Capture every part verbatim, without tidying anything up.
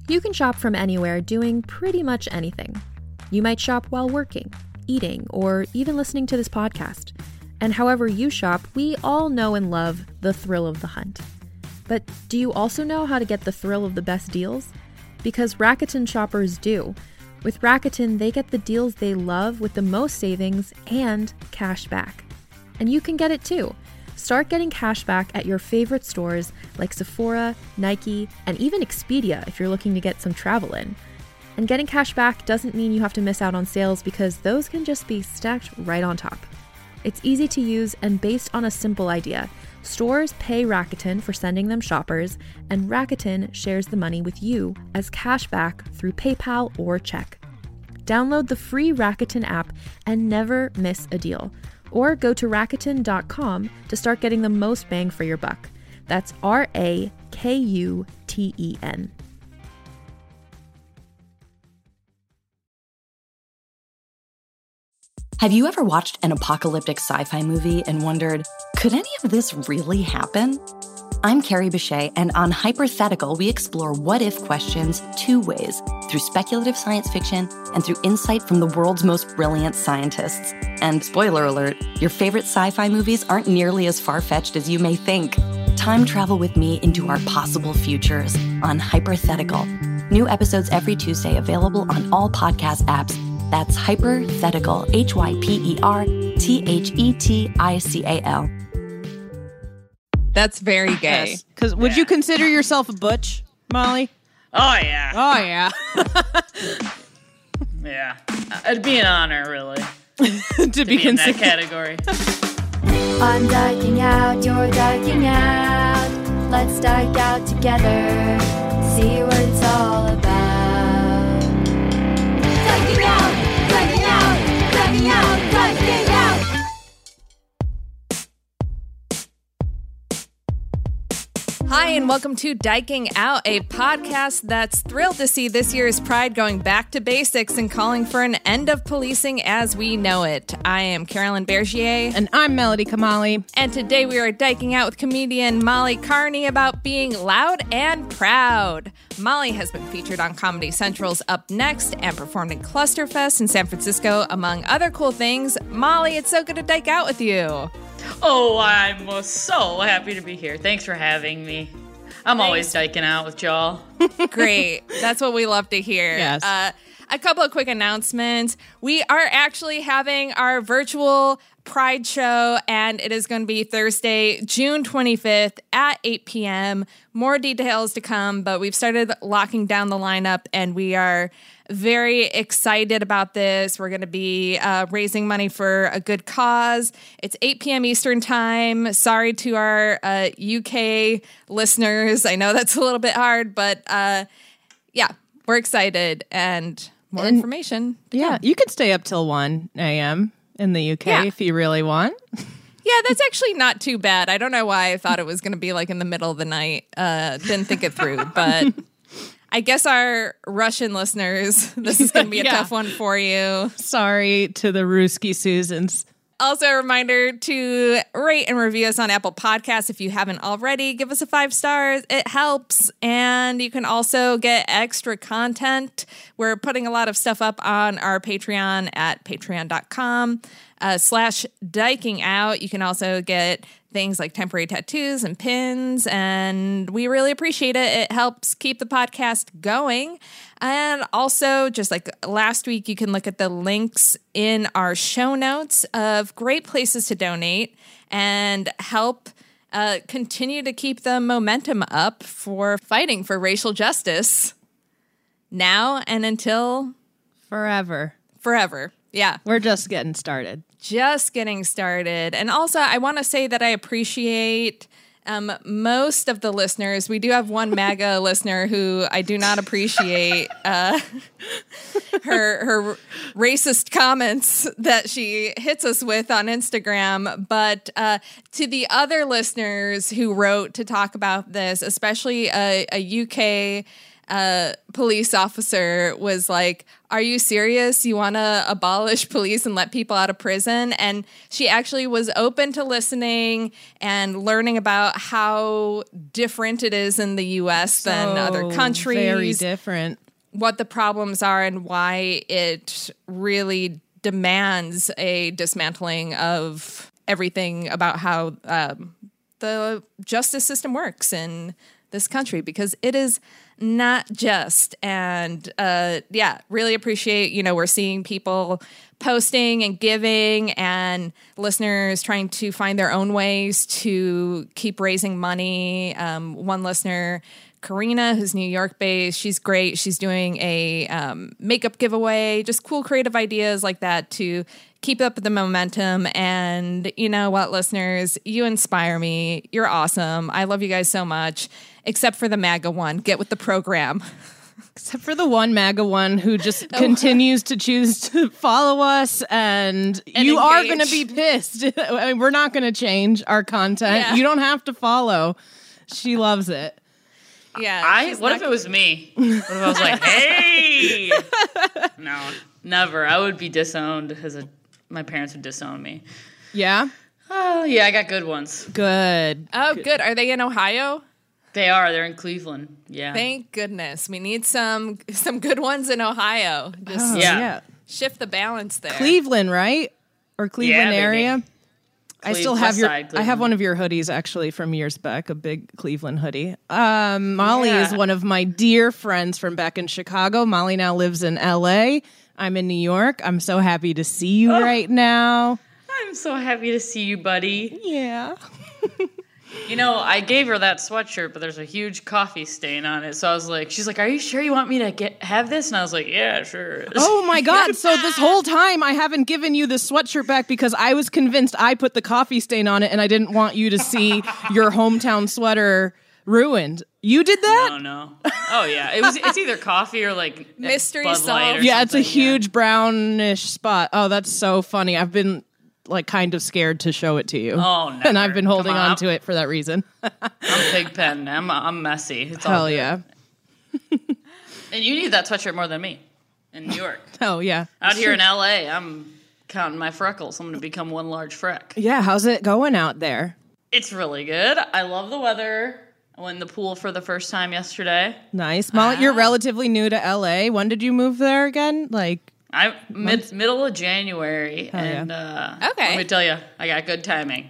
You can shop from anywhere doing pretty much anything. You might shop while working, eating, or even listening to this podcast. And however you shop, we all know and love the thrill of the hunt. But do you also know how to get the thrill of the best deals? Because Rakuten shoppers do. With Rakuten, they get the deals they love with the most savings and cash back. And you can get it too. Start getting cash back at your favorite stores like Sephora, Nike, and even Expedia if you're looking to get some travel in. And getting cash back doesn't mean you have to miss out on sales because those can just be stacked right on top. It's easy to use and based on a simple idea. Stores pay Rakuten for sending them shoppers, and Rakuten shares the money with you as cash back through PayPal or check. Download the free Rakuten app and never miss a deal. Or go to Rakuten dot com to start getting the most bang for your buck. That's R A K U T E N. Have you ever watched an apocalyptic sci-fi movie and wondered, could any of this really happen? I'm Carrie Bechet, and on Hypothetical, we explore what-if questions two ways, through speculative science fiction and through insight from the world's most brilliant scientists. And spoiler alert, your favorite sci-fi movies aren't nearly as far-fetched as you may think. Time travel with me into our possible futures on Hypothetical. New episodes every Tuesday, available on all podcast apps. That's Hypothetical, H Y P E R T H E T I C A L. That's very gay. Because would Yeah. you consider yourself a butch, Molly? Oh, yeah. Oh, yeah. Yeah. It'd be an honor, really, to, to be be in that considered. category. I'm dyking out, you're dyking out. Let's dyke out together. See what it's all about. Dyking out, dyking out, dyking out, dyking out. Hi, and welcome to Dyking Out, a podcast that's thrilled to see this year's Pride going back to basics and calling for an end of policing as we know it. I am Carolyn Bergier. And I'm Melody Kamali. And today we are diking out with comedian Molly Carney about being loud and proud. Molly has been featured on Comedy Central's Up Next and performed in Clusterfest in San Francisco, among other cool things. Molly, it's so good to dike out with you. Oh, I'm uh, so happy to be here. Thanks for having me. I'm always diking out with y'all. Great. That's what we love to hear. Yes. Uh, a couple of quick announcements. We are actually having our virtual Pride show, and it is going to be Thursday, June twenty-fifth at eight p.m. More details to come, but we've started locking down the lineup, and we are very excited about this. We're going to be uh, raising money for a good cause. It's eight p.m. Eastern time. Sorry to our uh, U K listeners. I know that's a little bit hard, but uh, yeah, we're excited, and more And- information. Yeah, you could stay up till one a.m. in the U K Yeah. if you really want. Yeah, that's actually not too bad. I don't know why I thought it was going to be like in the middle of the night. Uh, didn't think it through, but I guess our Russian listeners, this is going to be a Yeah. tough one for you. Sorry to the Ruski Susans. Also, a reminder to rate and review us on Apple Podcasts if you haven't already. Give us a five stars. It helps. And you can also get extra content. We're putting a lot of stuff up on our Patreon at patreon.com uh, slash diking out. You can also get things like temporary tattoos and pins, and we really appreciate it. It helps keep the podcast going. And also, just like last week, you can look at the links in our show notes of great places to donate and help uh, continue to keep the momentum up for fighting for racial justice now and until Forever. forever. Yeah. We're just getting started. Just getting started. And also, I want to say that I appreciate um, most of the listeners. We do have one MAGA listener who I do not appreciate uh, her her racist comments that she hits us with on Instagram. But uh, to the other listeners who wrote to talk about this, especially a, a U K uh, police officer was like, "Are you serious? You want to abolish police and let people out of prison?" And she actually was open to listening and learning about how different it is in the U S than So other countries. Very different. What the problems are and why it really demands a dismantling of everything about how um, the justice system works in this country, because it is not just. And uh, yeah, really appreciate, you know, we're seeing people posting and giving and listeners trying to find their own ways to keep raising money. Um, one listener, Karina, who's New York based, she's great. She's doing a um, makeup giveaway, just cool creative ideas like that to keep up the momentum. And you know what, listeners, you inspire me. You're awesome. I love you guys so much, except for the MAGA one. Get with the program. Except for the one MAGA one who just continues to choose to follow us, and, And you are engage. going to be pissed. I mean, we're not going to change our content. Yeah. You don't have to follow. She loves it. Yeah. I she's what not- if it was me? What if I was like, hey? No, never. I would be disowned as a my parents would disown me. Yeah? Oh yeah, I got good ones. Good. Oh, good. Are they in Ohio? They are. They're in Cleveland. Yeah. Thank goodness. We need some some good ones in Ohio. Just Oh, Yeah. shift the balance there. Cleveland, right? Or Cleveland baby. area? I Cleve- still have West your. Side, I have Cleveland. one of your hoodies actually from years back, a big Cleveland hoodie. Um, Molly Yeah. is one of my dear friends from back in Chicago. Molly now lives in L A. I'm in New York. I'm so happy to see you right now. I'm so happy to see you, buddy. Yeah. You know, I gave her that sweatshirt, but there's a huge coffee stain on it. So I was like, she's like, "Are you sure you want me to get have this?" And I was like, "Yeah, sure." Oh my God. So this whole time I haven't given you the sweatshirt back because I was convinced I put the coffee stain on it and I didn't want you to see your hometown sweater ruined. You did that? Oh no. Oh yeah. It was. It's either coffee or like Mystery Bud Light solved. or Yeah, it's a something, yeah. huge brownish spot. Oh, that's so funny. I've been like kind of scared to show it to you. Oh, And never. I've been holding Come on. on to it for that reason. I'm Pigpen. I'm I'm messy. It's all Hell good. yeah. And you need that sweatshirt more than me in New York. Hell yeah. Out here in L A, I'm counting my freckles. I'm going to become one large freck. Yeah, how's it going out there? It's really good. I love the weather. I went in the pool for the first time yesterday. Nice. Molly, you're relatively new to L A. When did you move there again? Like, I mid middle of January, Hell yeah. and uh, Okay. let me tell you, I got good timing.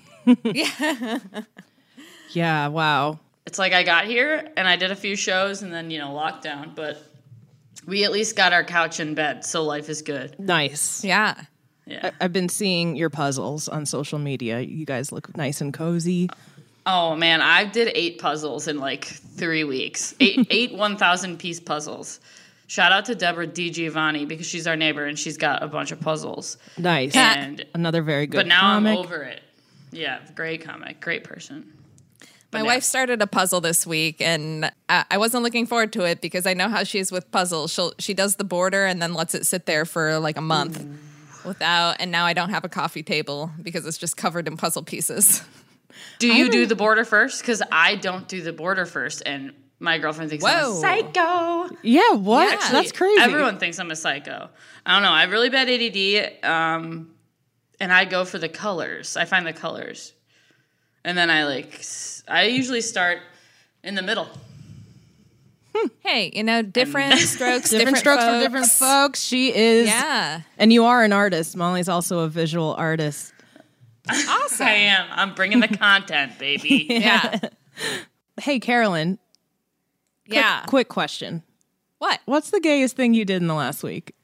yeah, wow. It's like I got here and I did a few shows, and then you know lockdown, but we at least got our couch in bed, so life is good. Nice. Yeah. Yeah. I've been seeing your puzzles on social media. You guys look nice and cozy. Oh man, I did eight puzzles in like three weeks. Eight eight one thousand piece puzzles. Shout out to Deborah DiGiovanni because she's our neighbor and she's got a bunch of puzzles. Nice. And Another very good but now comic. I'm over it. Yeah, great comic, great person. My But wife yeah. started a puzzle this week, and I I wasn't looking forward to it because I know how she is with puzzles. She'll she does the border and then lets it sit there for like a month without, and now I don't have a coffee table because it's just covered in puzzle pieces. Do you do the border first? Because I don't do the border first, and my girlfriend thinks I'm Whoa. a psycho. Yeah, what? Yeah. That's crazy. Everyone thinks I'm a psycho. I don't know. I have really bad A D D, um, and I go for the colors. I find the colors, and then I like. s- I usually start in the middle. Hey, you know, different strokes, different different, strokes for folks. different folks. She is. Yeah. And you are an artist. Molly's also a visual artist. Awesome. I am. I'm bringing the content, baby. Yeah. Hey, Carolyn, Yeah. quick question. What? What's the gayest thing you did in the last week?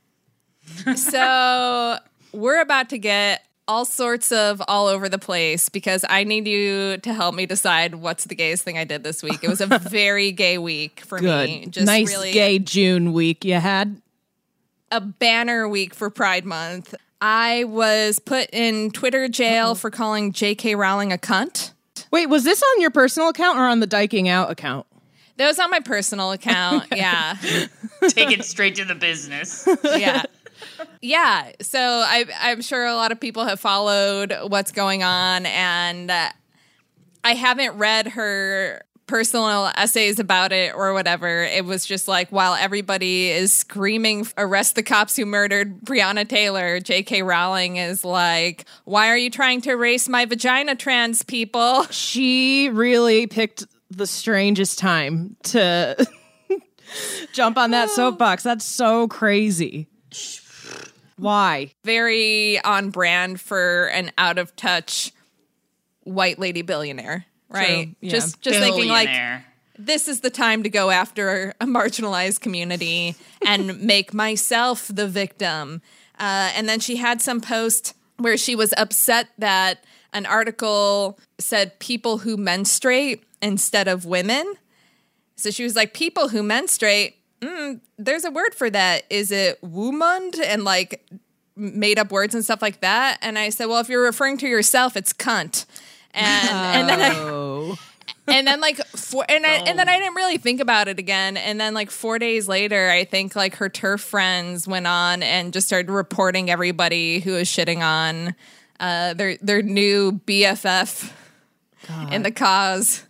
So we're about to get all sorts of all over the place because I need you to help me decide what's the gayest thing I did this week. It was a very gay week for Good. me. Just nice really gay June week you had. a banner week for Pride Month. I was put in Twitter jail for calling J K Rowling a cunt. Wait, was this on your personal account or on the Diking Out account? That was on my personal account. Yeah. Take it straight to the business. Yeah. Yeah. So I, I'm sure a lot of people have followed what's going on, and uh, I haven't read her personal essays about it or whatever. It was just like, while everybody is screaming, arrest the cops who murdered Breonna Taylor, J K Rowling is like, why are you trying to erase my vagina, trans people? She really picked the strangest time to jump on that soapbox. That's so crazy. Why? Very on brand for an out of touch white lady billionaire, right? True, yeah. Just just thinking like, Billionaire. this is the time to go after a marginalized community and make myself the victim. Uh, and then she had some post where she was upset that an article said people who menstruate instead of women. So she was like, people who menstruate, mm, there's a word for that. Is it womund? And like made up words and stuff like that. And I said, well, if you're referring to yourself, it's cunt. And Oh. and then I, and then like four, and I, and then I didn't really think about it again. And then like four days later, I think like her turf friends went on and just started reporting everybody who was shitting on uh, their their new B F F God. in the cause.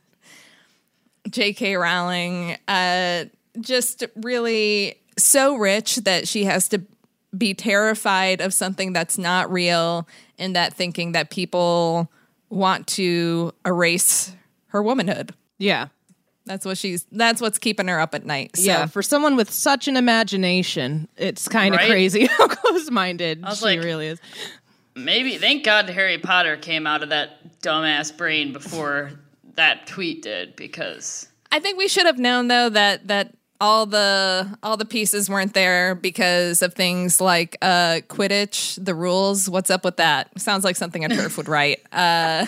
J K Rowling, uh, just really so rich that she has to be terrified of something that's not real, and that thinking that people want to erase her womanhood. Yeah. That's what she's, that's what's keeping her up at night. So. Yeah, for someone with such an imagination, it's kind of Right? crazy how close-minded was she like- really is. Maybe, thank God Harry Potter came out of that dumbass brain before that tweet did, because I think we should have known though that that all the all the pieces weren't there because of things like uh, Quidditch, the rules. What's up with that? Sounds like something a turf would write. Uh,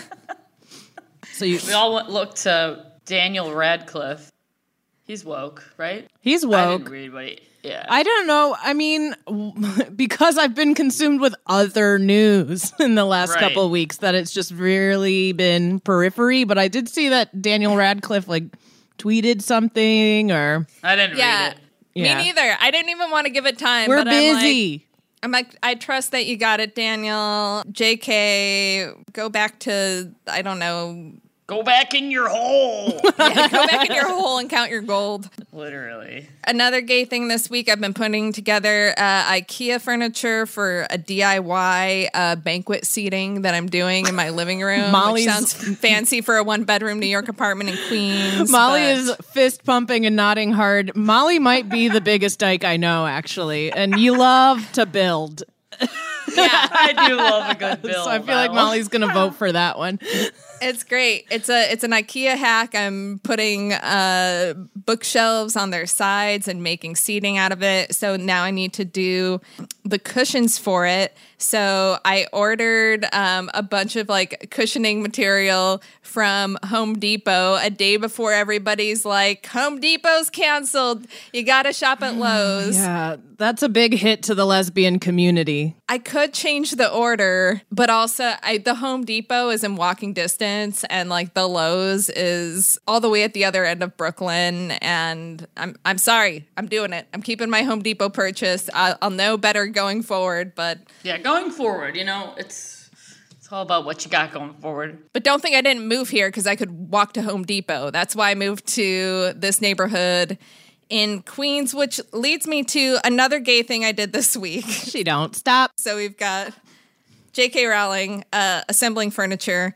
So you, we all went, looked to Daniel Radcliffe. He's woke, right? he's I woke. didn't read what he, yeah. I don't know. I mean, because I've been consumed with other news in the last Right. couple of weeks, that it's just really been periphery. But I did see that Daniel Radcliffe like tweeted something, or I didn't yeah, read it. Yeah. me neither. I didn't even want to give it time. we're but I'm like, busy. I'm like, I trust that you got it, Daniel. J K, go back to, I don't know, Go back in your hole. yeah, go back in your hole and count your gold. Literally. Another gay thing this week, I've been putting together uh, IKEA furniture for a D I Y uh, banquet seating that I'm doing in my living room. Molly's- which sounds fancy for a one-bedroom New York apartment in Queens. Molly but- is fist pumping and nodding hard. Molly might be the biggest dyke I know, actually, and you love to build. yeah, I do love a good bill. So I feel like Molly's gonna vote for that one. it's great. It's a it's an IKEA hack. I'm putting uh, bookshelves on their sides and making seating out of it. So now I need to do the cushions for it. So I ordered um, a bunch of like cushioning material from Home Depot a day before everybody's like, Home Depot's canceled. You got to shop at Lowe's. Yeah, that's a big hit to the lesbian community. I could change the order, but also I, the Home Depot is in walking distance, and like the Lowe's is all the way at the other end of Brooklyn. And I'm I'm sorry, I'm doing it. I'm keeping my Home Depot purchase. I'll, I'll know better going forward, but Yeah, going forward, you know, it's it's all about what you got going forward. but don't think I didn't move here because I could walk to Home Depot. That's why I moved to this neighborhood in Queens, which leads me to another gay thing I did this week. She don't stop. So we've got J K Rowling uh, assembling furniture,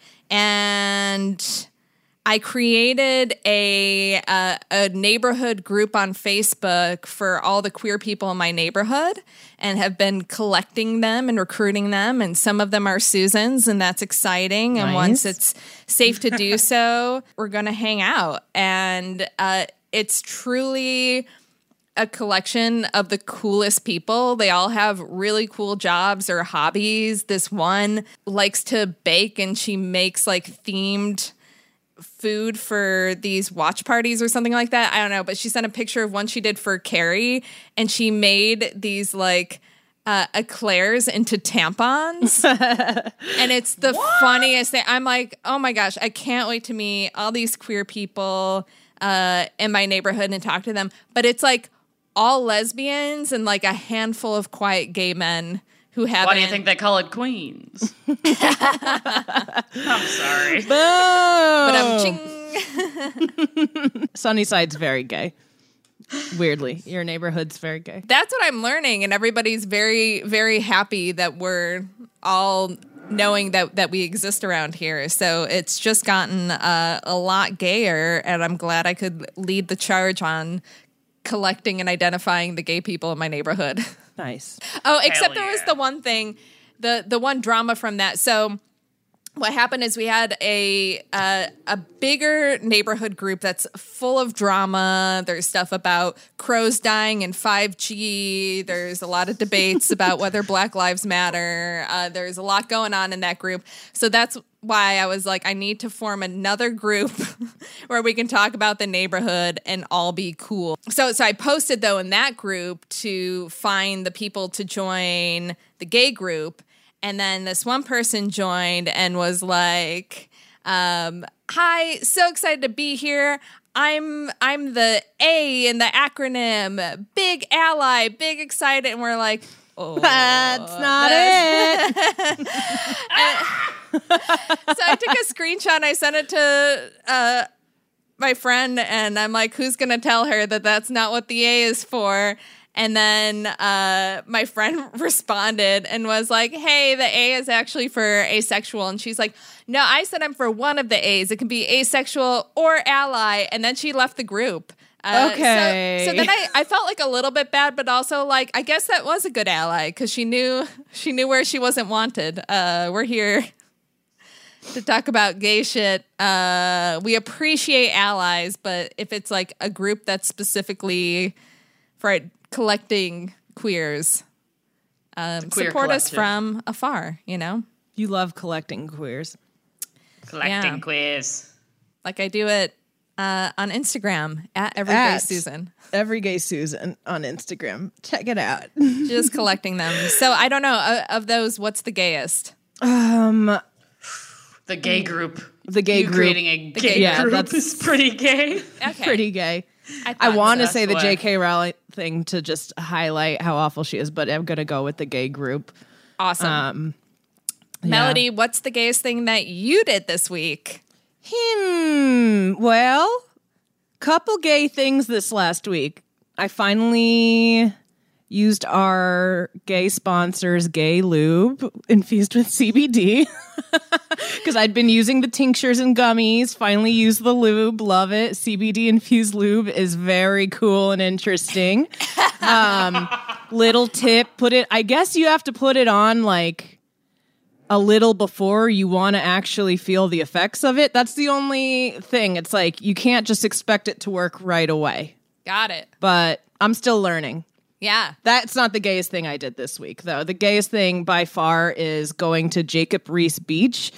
and I created a uh, a neighborhood group on Facebook for all the queer people in my neighborhood, and have been collecting them and recruiting them. And some of them are Susans, and that's exciting. And Nice. once it's safe to do so, we're going to hang out. And uh, it's truly a collection of the coolest people. They all have really cool jobs or hobbies. This one likes to bake, and she makes like themed food for these watch parties or something like that. I don't know, but she sent a picture of one she did for Carrie, and she made these like uh, eclairs into tampons. And it's the funniest thing. I'm like, oh my gosh, I can't wait to meet all these queer people uh, in my neighborhood and talk to them. But it's like all lesbians and like a handful of quiet gay men who haven't. Why do you think they call it Queens? I'm sorry. But I'm Oh. ching. Sunnyside's very gay. Weirdly, your neighborhood's very gay. That's what I'm learning, and everybody's very, very happy that we're all knowing that, that we exist around here. So it's just gotten uh, a lot gayer, and I'm glad I could lead the charge on collecting and identifying the gay people in my neighborhood. Nice. Oh, except Hell there was yeah. the one thing, the the one drama from that. So what happened is we had a uh, a bigger neighborhood group that's full of drama. There's stuff about crows dying in five G. There's a lot of debates about whether Black Lives Matter. Uh, there's a lot going on in that group. So that's why I was like, I need to form another group where we can talk about the neighborhood and all be cool. So, so I posted though in that group to find the people to join the gay group. And then this one person joined and was like, um, hi, so excited to be here. I'm I'm the A in the acronym, big ally, big excited. And we're like, oh, That's not it. so I took a screenshot and I sent it to uh, my friend, and I'm like, who's going to tell her that that's not what the A is for? And then uh, my friend responded and was like, hey, the A is actually for asexual. And she's like, no, I said I'm for one of the A's. It can be asexual or ally. And then she left the group. Uh, Okay. So, so then I, I felt like a little bit bad, but also like, I guess that was a good ally because she knew she knew where she wasn't wanted. Uh, we're here to talk about gay shit. Uh, we appreciate allies, but if it's like a group that's specifically for collecting queers, um, queer support us collective. from afar, you know? You love collecting queers. Collecting Yeah. quiz. Like I do it uh, on Instagram at Everyday At Susan. Every Gay Susan on Instagram. Check it out. Just collecting them. So I don't know, uh, of those, what's the gayest? Um, The gay group. the gay you group. creating a gay gay Yeah, group that's- is pretty gay. Okay. Pretty gay. I, I thought want to so. say the That's J why. K Rowling thing to just highlight how awful she is, but I'm going to go with the gay group. Awesome. Um, Melody, what's the gayest thing that you did this week? Hmm. Well, couple gay things this last week. I finally used our gay sponsors, Gay Lube, infused with C B D. Because I'd been using the tinctures and gummies. Finally used the lube. Love it. C B D infused lube is very cool and interesting. Um, little tip, put it, I guess you have to put it on like a little before you want to actually feel the effects of it. That's the only thing. It's like you can't just expect it to work right away. Got it. But I'm still learning. Yeah. That's not the gayest thing I did this week, though. The gayest thing by far is going to Jacob Riis Beach.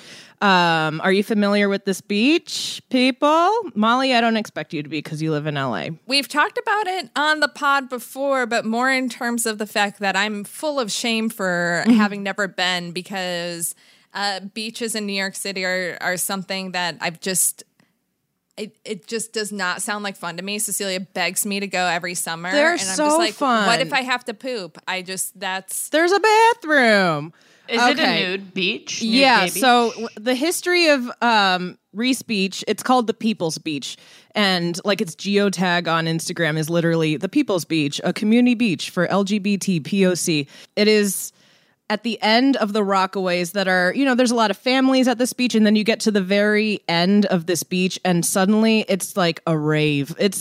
Um, are you familiar with this beach, people? Molly, I don't expect you to be because you live in L A. We've talked about it on the pod before, but more in terms of the fact that I'm full of shame for having never been, because uh, beaches in New York City are, are something that I've just... It, it just does not sound like fun to me. Cecilia begs me to go every summer. They're and I'm so just like, fun. what if I have to poop? I just, that's... There's a bathroom. Is it Okay. a nude beach? Nude Yeah, gay beach? so l- the history of um, Riis Beach, it's called the People's Beach. And like its geotag on Instagram is literally the People's Beach, a community beach for L G B T P O C. It is at the end of the Rockaways that are, you know, there's a lot of families at this beach, and then you get to the very end of this beach, and suddenly it's like a rave. It's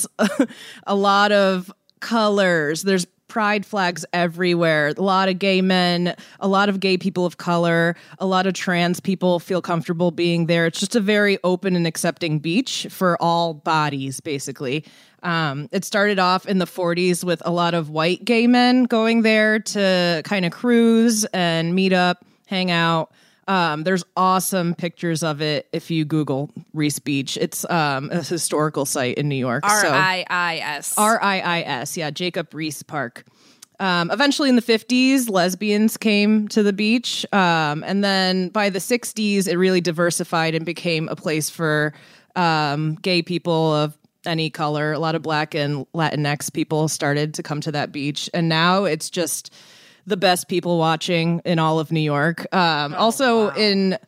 a lot of colors. There's pride flags everywhere. A lot of gay men, a lot of gay people of color, a lot of trans people feel comfortable being there. It's just a very open and accepting beach for all bodies, basically. Um, it started off in the forties with a lot of white gay men going there to kind of cruise and meet up, hang out. Um, there's awesome pictures of it if you Google Riis Beach. It's um, a historical site in New York. R so- I I S. R I I S, yeah, Jacob Riis Park. Um, eventually in the fifties, lesbians came to the beach. Um, and then by the sixties, it really diversified and became a place for um, gay people of any color. A lot of Black and Latinx people started to come to that beach. And now it's just the best people watching in all of New York. Um, also in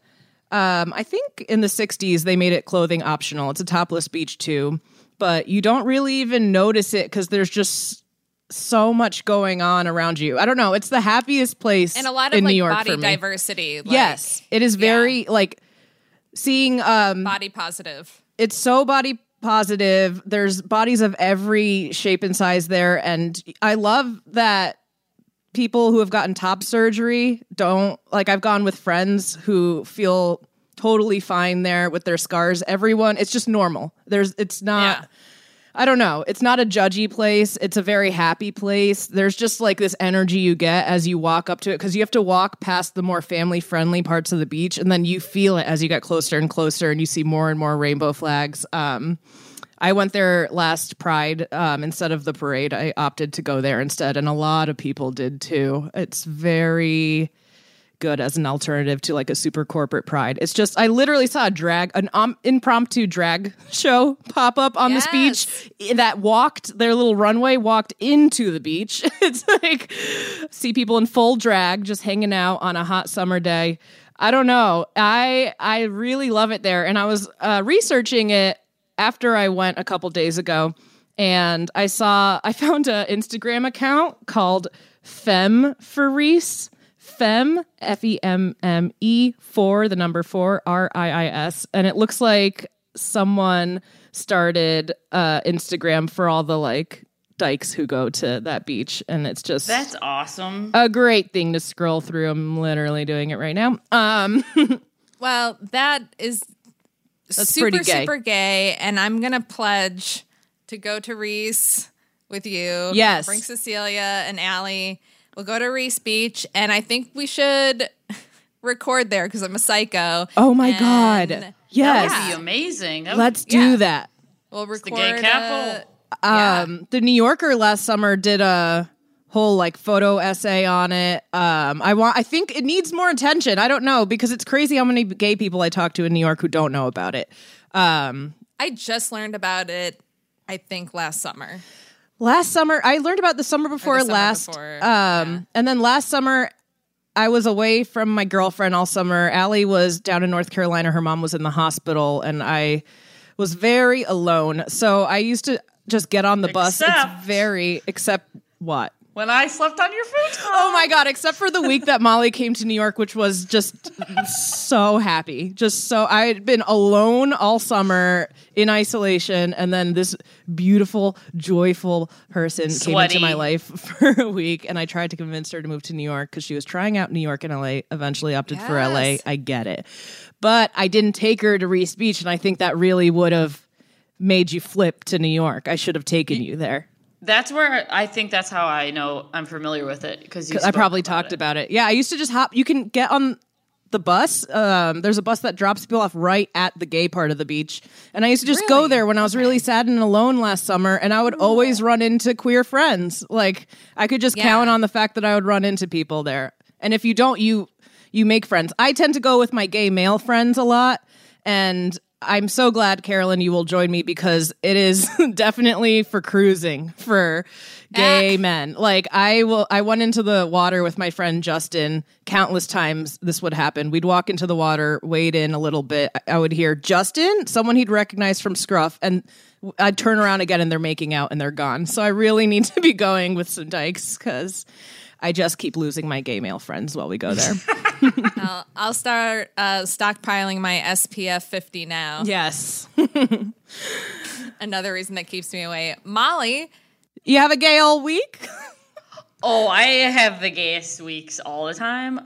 Um, I think in the sixties, they made it clothing optional. It's a topless beach too, but you don't really even notice it because there's just so much going on around you. I don't know. It's the happiest place And a lot of in like New York body for me. diversity. Like, Yes, it is very like seeing. Um, body positive. it's so body positive. There's bodies of every shape and size there, and I love that people who have gotten top surgery don't like. I've gone with friends who feel totally fine there with their scars. Everyone, it's just normal. There's, it's not. Yeah. I don't know. It's not a judgy place. It's a very happy place. There's just like this energy you get as you walk up to it because you have to walk past the more family-friendly parts of the beach, and then you feel it as you get closer and closer, and you see more and more rainbow flags. Um, I went there last Pride um, instead of the parade. I opted to go there instead, and a lot of people did too. It's very good as an alternative to like a super corporate Pride. It's just, I literally saw a drag, an um, impromptu drag show pop up on Yes. this beach that walked, their little runway walked into the beach. It's like, see people in full drag just hanging out on a hot summer day. I don't know. I I really love it there. And I was uh, researching it after I went a couple days ago, and I saw, I found an Instagram account called Femme for Reese. Femme, F E M M E, four, the number four, R I I S. And it looks like someone started uh, Instagram for all the like dykes who go to that beach. And it's just That's awesome. a great thing to scroll through. I'm literally doing it right now. Um, Well, that is That's super, pretty gay. super gay. And I'm going to pledge to go to Reese with you. Yes. Bring Cecilia and Allie. We'll go to Reese Beach. And I think we should record there because I'm a psycho. oh my And God. Yes. That would be amazing. That would- Let's do Yeah. that. We'll the record. gay capital. uh, yeah. Um, the New Yorker last summer did a whole like photo essay on it. Um, I want, I think it needs more attention. I don't know because it's crazy how many gay people I talk to in New York who don't know about it. Um, I just learned about it, I think, last summer. last summer, I learned about the summer before summer last. before, um, yeah. and then last summer, I was away from my girlfriend all summer. Allie was down in North Carolina. Her mom was in the hospital, and I was very alone. So I used to just get on the bus. Except- It's very, except what? When I slept on your futon. Oh my God, except for the week that Molly came to New York, which was just so happy. Just so, I had been alone all summer in isolation, and then this beautiful, joyful person came Sweaty. into my life for a week, and I tried to convince her to move to New York because she was trying out New York and L A, eventually opted for L A. Yes. I get it. But I didn't take her to Reese Beach, and I think that really would have made you flip to New York. I should have taken you there. That's where I think that's how I know I'm familiar with it because I probably talked it. about it. Yeah, I used to just hop. You can get on the bus. Um, there's a bus that drops people off right at the gay part of the beach. And I used to just go Really? there when I was really sad and alone last summer. And I would always run into queer friends. Like I could just Yeah. count on the fact that I would run into people there. And if you don't, you you make friends. I tend to go with my gay male friends a lot. And I'm so glad, Carolyn, you will join me because it is definitely for cruising for gay Ah. men. Like I will, I went into the water with my friend Justin countless times. This would happen. We'd walk into the water, wade in a little bit. I would hear Justin, someone he'd recognize from Scruff, and I'd turn around again and they're making out and they're gone. So I really need to be going with some dykes because I just keep losing my gay male friends while we go there. I'll, I'll start uh, stockpiling my S P F fifty now. Yes. Another reason that keeps me away. Molly, You have a gay all week? Oh, I have the gayest weeks all the time.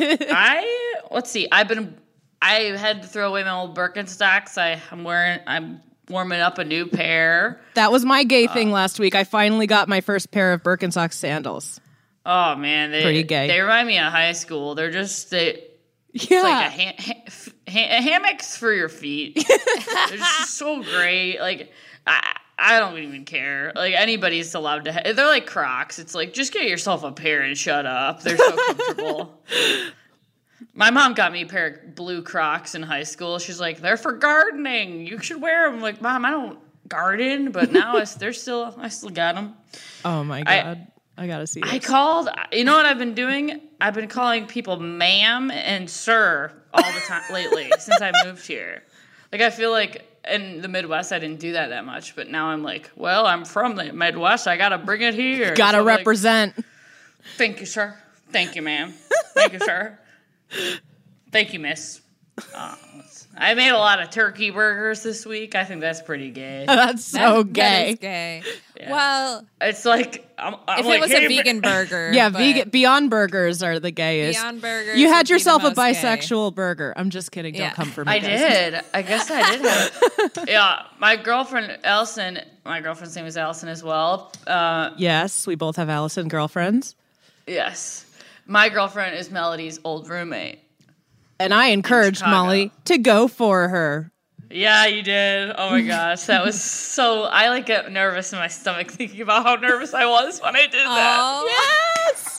I let's see. I've been. I had to throw away my old Birkenstocks. I, I'm wearing. I'm warming up a new pair. That was my gay thing last week. I finally got my first pair of Birkenstock sandals. Oh man, they Pretty gay. They remind me of high school. They're just they. Yeah. It's like a, ha- ha- ha- hammocks for your feet. They're just so great. Like I, I don't even care. Like anybody's allowed to. Ha- they're like Crocs. It's like just get yourself a pair and shut up. They're so comfortable. My mom got me a pair of blue Crocs in high school. She's like, they're for gardening. You should wear them. I'm like, Mom, I don't garden, but now I, they're still. I still got them. Oh my I- god. I gotta see. I this. called, you know what I've been doing? I've been calling people ma'am and sir all the time lately since I moved here. Like, I feel like in the Midwest, I didn't do that that much, but now I'm like, well, I'm from the Midwest. I gotta bring it here. Gotta so represent. Like, thank you, sir. Thank you, ma'am. Thank you, sir. Thank you, miss. Uh, I made a lot of turkey burgers this week. I think that's pretty gay. That's so That- gay. That is gay. Yeah. Well, It's like, I'm, I'm if like, it was hey, a vegan burger. Yeah, but vegan Beyond Burgers are the gayest. Beyond Burgers. You would had be the yourself a most gay. bisexual burger. I'm just kidding. Yeah. Don't come for me. I guys. did. I guess I did have. Yeah, my girlfriend Allison. My girlfriend's name is Allison as well. Uh, Yes, we both have Allison girlfriends. yes, my girlfriend is Melody's old roommate. And I encouraged Chicago. Molly to go for her. Yeah, you did. Oh my gosh, that was so. I like get nervous in my stomach thinking about how nervous I was when I did that. Yes!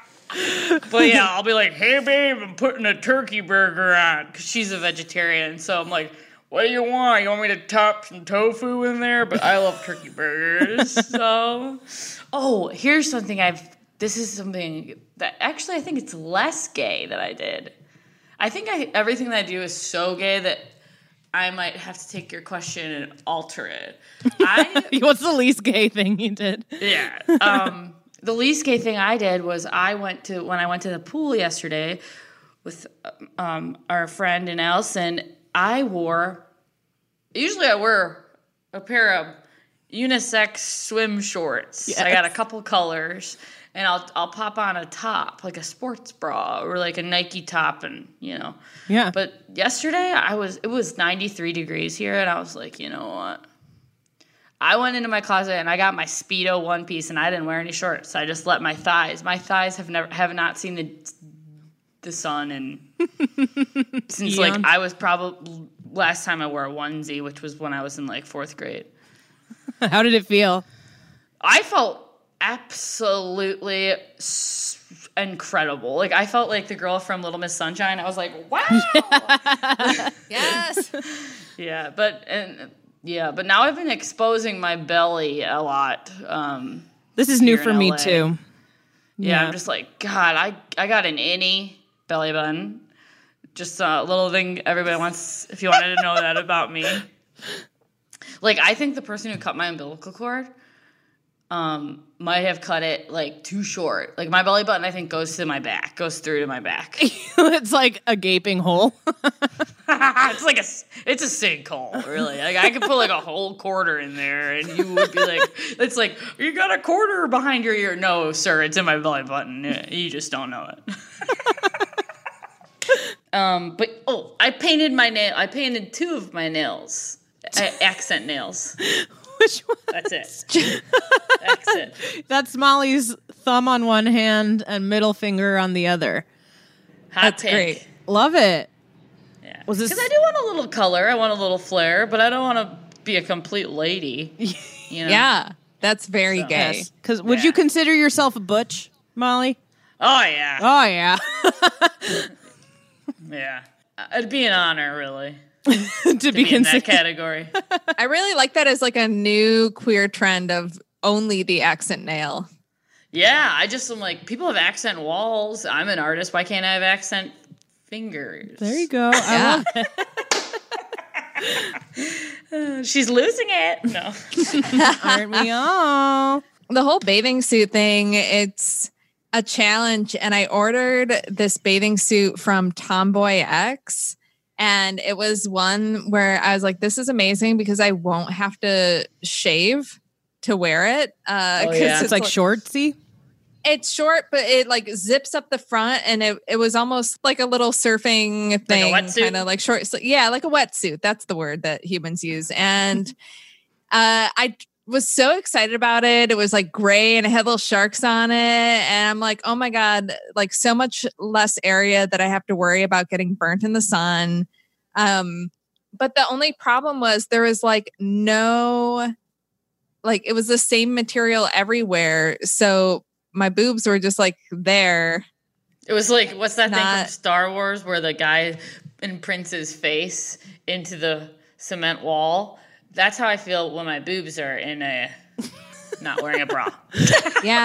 But yeah, I'll be like, "Hey, babe, I'm putting a turkey burger on," because she's a vegetarian. So I'm like, "What do you want? You want me to top some tofu in there?" But I love turkey burgers. So, oh, here's something I've. This is something that actually I think it's less gay that I did. I think I everything that I do is so gay that I might have to take your question and alter it. I What's the least gay thing you did? yeah. Um, the least gay thing I did was I went to when I went to the pool yesterday with um, our friend and Allison. I wore usually I wear a pair of unisex swim shorts. I got a couple colors. And I'll I'll pop on a top, like a sports bra or like a Nike top, and you know. Yeah. But yesterday I was it was ninety-three degrees here, and I was like, you know what? I went into my closet and I got my Speedo one piece, and I didn't wear any shorts. I just let my thighs. My thighs have never have not seen the the sun, and since like Eons. I was probably last time I wore a onesie, which was when I was in like fourth grade. How did it feel? I felt absolutely s- incredible. Like, I felt like the girl from Little Miss Sunshine. I was like, wow. Yes. Yeah, but and yeah, but now I've been exposing my belly a lot. Um, This is new Here for in me L A. too. yeah, Yeah. I'm just like, God, I I got an innie belly button. Just a little thing everybody wants. If you wanted to know that about me, like I think the person who cut my umbilical cord. Um, might have cut it like too short. Like my belly button, I think goes to my back, goes through to my back. It's like a gaping hole. It's like a, it's a sinkhole, really. Like I could put like a whole quarter in there, and you would be like, it's like you got a quarter behind your ear. No, sir, it's in my belly button. You just don't know it. um, but oh, I painted my nail. I painted two of my nails, uh, accent nails. Which one? That's it. That's it. That's Molly's thumb on one hand and middle finger on the other. Hot That's pink. great. Love it. Yeah. Was this- Because I do want a little color. I want a little flair, but I don't want to be a complete lady. You know? Yeah. That's very So- gay. Yes. Because would Yeah. you consider yourself a butch, Molly? Oh yeah. Oh yeah. Yeah. It'd be an honor, really, to, to be be in that considered. category. I really like that as like a new queer trend of only the accent nail. Yeah, I just am like, people have accent walls. I'm an artist. Why can't I have accent fingers? There you go. I Yeah. love it. She's losing it. No. Aren't we all? The whole bathing suit thing, it's a challenge. And I ordered this bathing suit from Tomboy X. And it was one where I was like, this is amazing because I won't have to shave to wear it. Uh, Oh, 'cause yeah. It's like shortsy. It's short, but it like zips up the front, and it, it was almost like a little surfing thing, wetsuit? kind of like short. So, yeah, like a wetsuit. That's the word that humans use. And uh, I was so excited about it. It was like gray and it had little sharks on it, and I'm like, oh my god, like so much less area that I have to worry about getting burnt in the sun. Um, but the only problem was there was like no, like it was the same material everywhere, so my boobs were just like there. It was like, what's that thing Not- from Star Wars where the guy imprints his face into the cement wall? That's how I feel when my boobs are in a not wearing a bra. Yeah.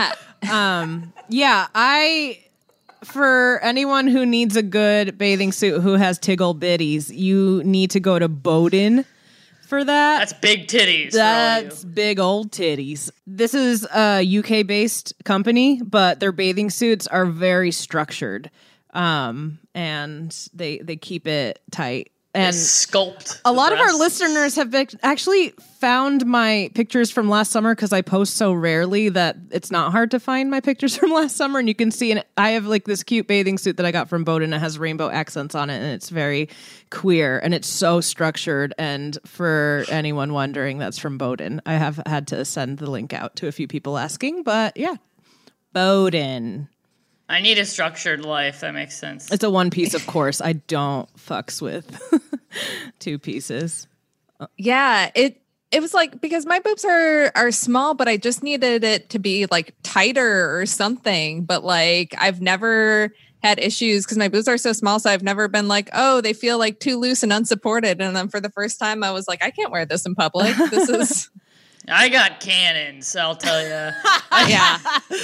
Um, yeah, I, for anyone who needs a good bathing suit who has tiggle bitties, you need to go to Bowden for that. That's big titties. That's for all you. big old titties. This is a U K-based company, but their bathing suits are very structured, um, and they they keep it tight. They And sculpt. a the lot of our breasts. listeners have been- actually found my pictures from last summer because I post so rarely that it's not hard to find my pictures from last summer. And you can see, and I have like this cute bathing suit that I got from Bowden. It has rainbow accents on it, and it's very queer, and it's so structured. And for anyone wondering, that's from Bowden. I have had to send the link out to a few people asking, but yeah, Bowden. I need a structured life. That makes sense. It's a one piece, of course. I don't fucks with two pieces. Yeah, it it was like because my boobs are are small, but I just needed it to be like tighter or something. But like I've never had issues because my boobs are so small, so I've never been like, oh, they feel like too loose and unsupported. And then for the first time, I was like, I can't wear this in public. This is I got cannons, I'll tell you. yeah,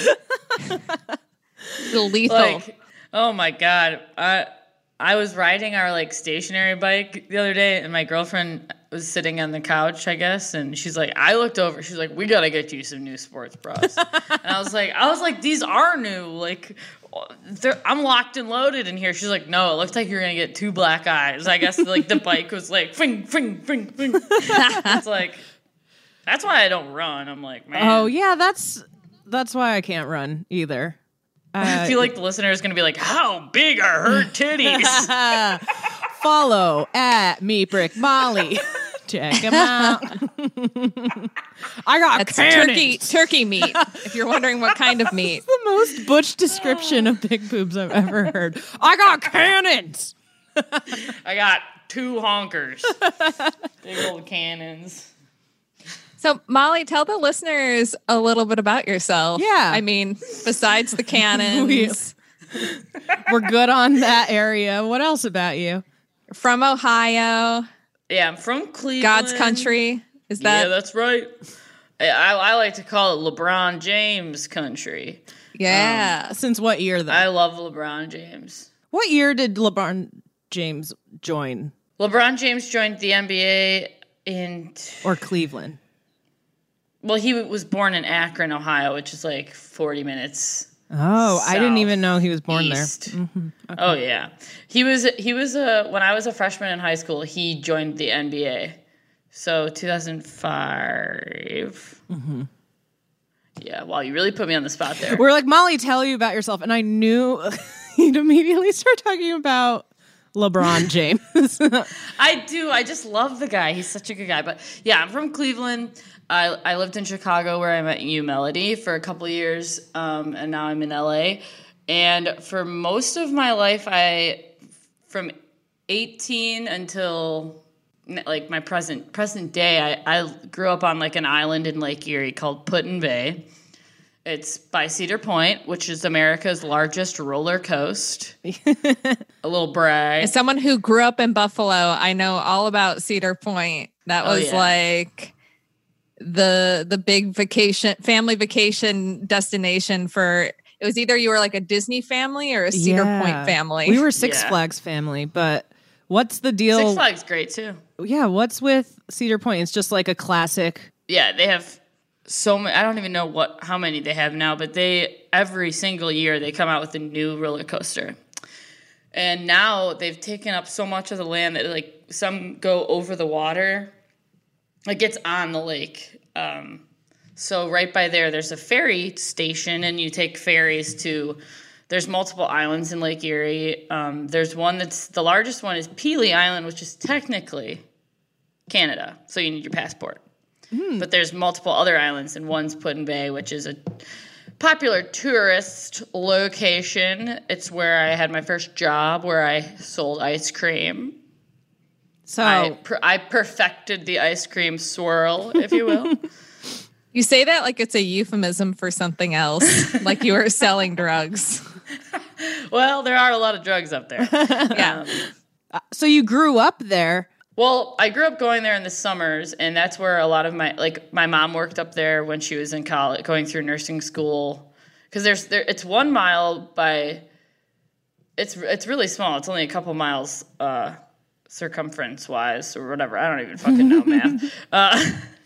lethal. Like, oh my god, I I was riding our like stationary bike the other day, and my girlfriend was sitting on the couch, I guess, and she's like, I looked over, she's like, we gotta get you some new sports bras. And I was like, I was like, these are new, like. they're- I'm locked and loaded in here. She's like, no, it looks like you're gonna get two black eyes. I guess like the bike was like, fing, fing, fing, fing. It's like, that's why I don't run. I'm like, man. Oh yeah, that's that's why I can't run either. I feel like the listener is going to be like, how big are her titties? Follow at Me Brick Molly. Check him out. I got That's cannons. turkey turkey meat. If you're wondering what kind of meat. The most butch description of big boobs I've ever heard. I got cannons. I got two honkers. Big old cannons. So, Molly, tell the listeners a little bit about yourself. Yeah. I mean, besides the cannons, We're good on that area. What else about you? from Ohio, Yeah, I'm from Cleveland. God's country. Is Yeah, that? that's right. I, I like to call it LeBron James country. Yeah. Since what year, though? I love LeBron James. What year did LeBron James join? LeBron James joined the N B A in... Or Cleveland? Well, he was born in Akron, Ohio, which is like forty minutes Oh, I didn't South, even know he was born east. there. Mm-hmm. Okay. Oh yeah, he was. He was a when I was a freshman in high school. He joined the N B A, so two thousand five. Mm-hmm. Yeah, wow, you really put me on the spot there. We're like, Molly, tell you about yourself. And I knew he'd immediately start talking about LeBron James. I do. I just love the guy. He's such a good guy. But yeah, I'm from Cleveland. I, I lived in Chicago where I met you, Melody, for a couple of years, um, and now I'm in L A. And for most of my life, I from eighteen until like my present present day, I, I grew up on like an island in Lake Erie called Put-in Bay. It's by Cedar Point, which is America's largest roller coast. A little brag. As someone who grew up in Buffalo, I know all about Cedar Point. That Oh, was yeah. like the the big vacation, family vacation destination for. It was either you were like a Disney family or a Cedar Yeah. Point family. We were Six Yeah. Flags family, but what's the deal? Six Flags great too. Yeah, what's with Cedar Point? It's just like a classic. Yeah, they have so many. I don't even know what how many they have now, but they every single year they come out with a new roller coaster. And now they've taken up so much of the land that like some go over the water. Like it's on the lake. Um, so right by there, there's a ferry station, and you take ferries to. There's multiple islands in Lake Erie. Um, there's one that's the largest one is Pelee Island, which is technically Canada, so you need your passport. But there's multiple other islands, and one's Put-in Bay, which is a popular tourist location. It's where I had my first job, where I sold ice cream. So I, per- I perfected the ice cream swirl, if you will. You say that like it's a euphemism for something else, like you were selling drugs. Well, there are a lot of drugs up there. Yeah. Um, so you grew up there. Well, I grew up going there in the summers, and that's where a lot of my, like, my mom worked up there when she was in college, going through nursing school, because there's there it's one mile by. It's it's really small. It's only a couple miles uh, circumference wise or whatever. I don't even fucking know math. Uh,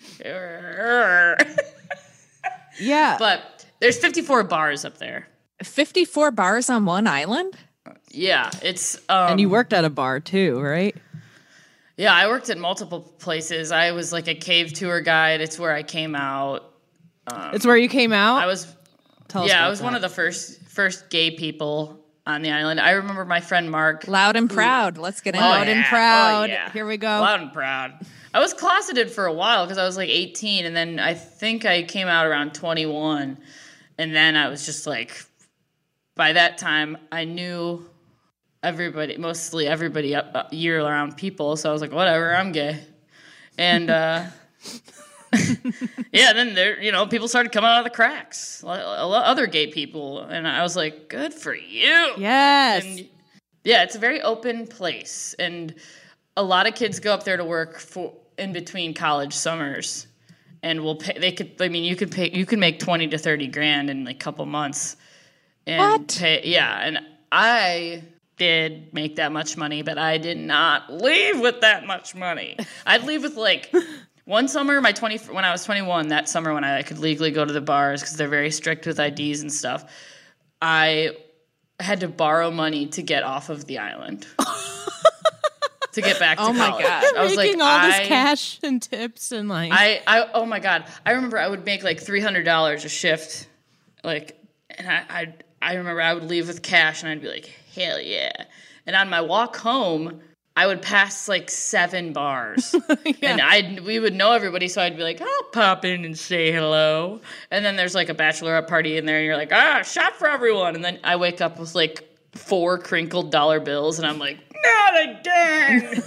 Yeah. but there's fifty-four bars up there. fifty-four bars on one island? Yeah, it's um, And you worked at a bar too, right? Yeah, I worked at multiple places. I was like a cave tour guide. It's where I came out. Um, It's where you came out? I was Tell us yeah, about I was one that. of the first first gay people on the island. I remember my friend Mark. Loud and proud. Let's get into Oh, Loud it. and yeah. proud. Oh, yeah. Here we go. Loud and proud. I was closeted for a while because I was like eighteen, and then I think I came out around twenty-one, and then I was just like, by that time, I knew everybody, mostly everybody, uh, year-round people, so I was like, whatever, I'm gay. And, uh, yeah, then there, you know, people started coming out of the cracks, other gay people, and I was like, good for you. Yes. And, yeah, it's a very open place, and a lot of kids go up there to work for in between college summers, and will pay. They could, I mean, you could pay, you could make twenty to thirty grand in like a couple months. And What? Pay, yeah, and I did make that much money, but I did not leave with that much money. I'd leave with like one summer, my twenty when I was twenty-one. That summer when I could legally go to the bars because they're very strict with I Ds and stuff. I had to borrow money to get off of the island. To get back to Oh my college. God. I was Making like, all I, this cash and tips and like. I, I, oh my God. I remember I would make like three hundred dollars a shift. Like, and I, I, I remember I would leave with cash and I'd be like, hell yeah. And on my walk home, I would pass like seven bars. Yeah. And I we would know everybody, so I'd be like, I'll pop in and say hello. And then there's like a bachelorette party in there, and you're like, ah, shot for everyone. And then I wake up with like four crinkled dollar bills, and I'm like, not again.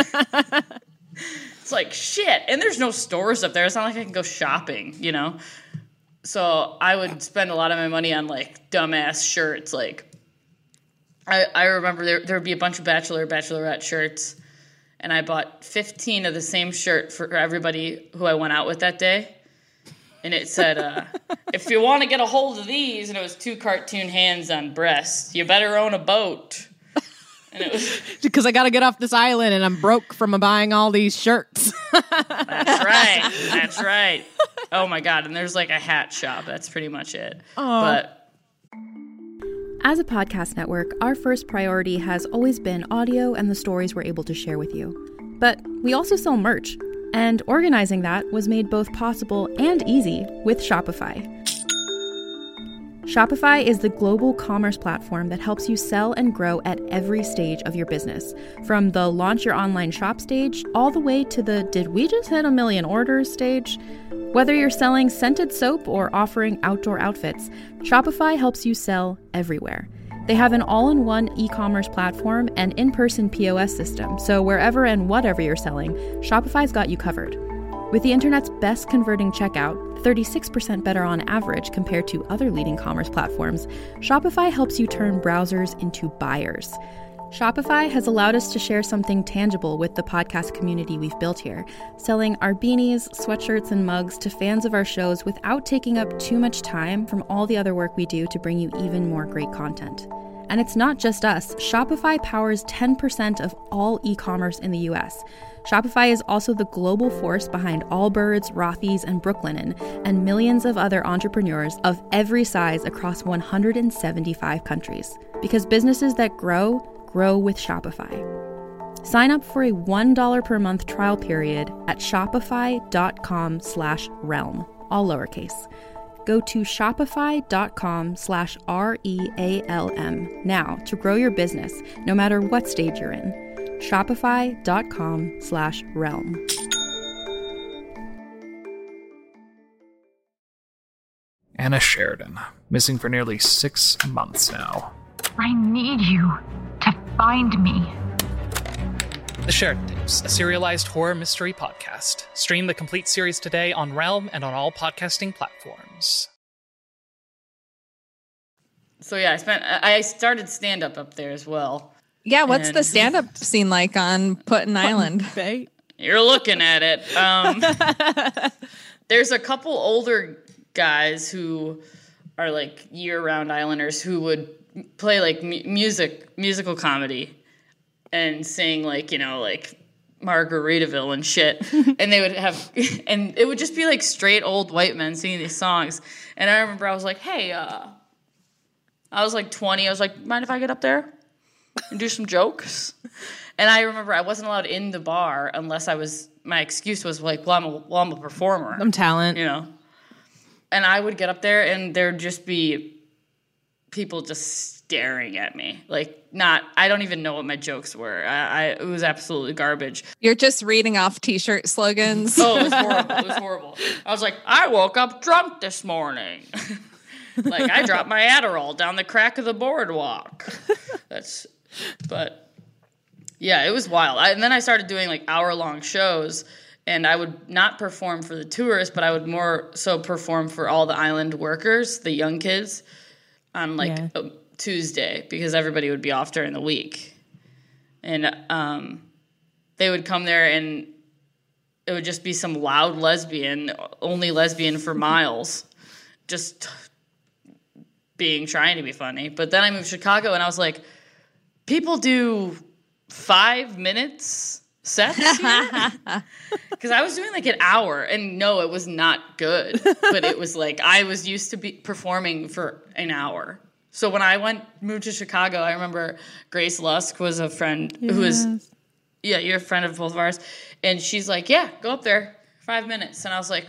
It's like, shit. And there's no stores up there. It's not like I can go shopping, you know? So I would spend a lot of my money on like dumbass shirts, like, I, I remember there there would be a bunch of bachelor, bachelorette shirts, and I bought fifteen of the same shirt for everybody who I went out with that day. And it said, uh, if you want to get a hold of these, and it was two cartoon hands on breasts, you better own a boat. And it was Because I got to get off this island and I'm broke from buying all these shirts. That's right. That's right. Oh my God. And there's like a hat shop. That's pretty much it. Oh. But As a podcast network, our first priority has always been audio and the stories we're able to share with you. But we also sell merch, and organizing that was made both possible and easy with Shopify. Shopify is the global commerce platform that helps you sell and grow at every stage of your business, from the launch your online shop stage all the way to the did we just hit a million orders stage. Whether you're selling scented soap or offering outdoor outfits, Shopify helps you sell everywhere. They have an all-in-one e-commerce platform and in-person P O S system, so wherever and whatever you're selling, Shopify's got you covered. With the internet's best converting checkout, thirty-six percent better on average compared to other leading commerce platforms, Shopify helps you turn browsers into buyers. Shopify has allowed us to share something tangible with the podcast community we've built here, selling our beanies, sweatshirts, and mugs to fans of our shows without taking up too much time from all the other work we do to bring you even more great content. And it's not just us. Shopify powers ten percent of all e-commerce in the U S. Shopify is also the global force behind Allbirds, Rothy's, and Brooklinen, and millions of other entrepreneurs of every size across one hundred seventy-five countries. Because businesses that grow, grow with Shopify. Sign up for a one dollar per month trial period at shopify.com slash realm, all lowercase. Go to shopify.com slash R-E-A-L-M now to grow your business, no matter what stage you're in. Shopify.com slash realm. Anna Sheridan, missing for nearly six months now. I need you to find me. The Sheridan Tapes, a serialized horror mystery podcast. Stream the complete series today on Realm and on all podcasting platforms. so yeah, I spent, I started stand-up up there as well. Yeah, what's And- the stand-up scene like on Putin Island? Bay. You're looking at it. Um, there's a couple older guys who are like year-round Islanders who would play like mu- music, musical comedy and sing like, you know, like Margaritaville and shit. And they would have, and it would just be like straight old white men singing these songs. And I remember I was like, hey, uh, I was like twenty. I was like, mind if I get up there and do some jokes? And I remember I wasn't allowed in the bar unless I was, my excuse was like, well, I'm a, well, I'm a performer. I'm talent. You know? And I would get up there and there'd just be people just staring at me. Like, not, I don't even know what my jokes were. I, I it was absolutely garbage. You're just reading off t-shirt slogans. Oh, it was horrible. It was horrible. I was like, I woke up drunk this morning. Like, I dropped my Adderall down the crack of the boardwalk. That's, but, yeah, it was wild. I, and then I started doing, like, hour-long shows, and I would not perform for the tourists, but I would more so perform for all the island workers, the young kids, on, like, yeah. a Tuesday, because everybody would be off during the week. And um, they would come there, and it would just be some loud lesbian, only lesbian for miles, just being, trying to be funny. But then I moved to Chicago, and I was like, people do five minutes sets here? Because I was doing like an hour, and no, it was not good. But it was like, I was used to be performing for an hour. So when I went, moved to Chicago, I remember Grace Lusk was a friend yes. who was, yeah, you're a friend of both of ours. And she's like, yeah, go up there, five minutes. And I was like,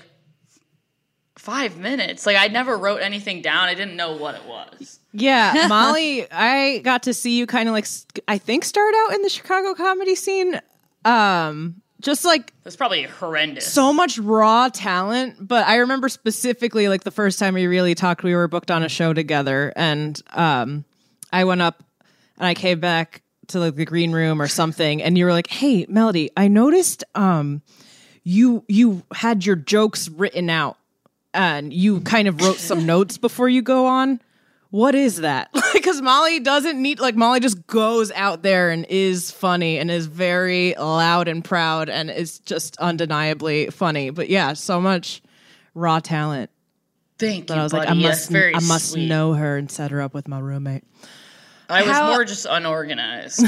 five minutes? Like, I never wrote anything down. I didn't know what it was. Yeah, Molly, I got to see you kind of like, I think, start out in the Chicago comedy scene. Um, just like, it's probably horrendous. So much raw talent. But I remember specifically, like, the first time we really talked, we were booked on a show together, and um, I went up and I came back to like the green room or something, and you were like, "Hey, Melody, I noticed um, you you had your jokes written out, and you kind of wrote some notes before you go on. What is that?" Because Molly doesn't need, like, Molly just goes out there and is funny and is very loud and proud and is just undeniably funny. But yeah, so much raw talent. Thank that you, I was buddy. like, I Yes, must, very I must sweet. know her and set her up with my roommate. I was How- more just unorganized.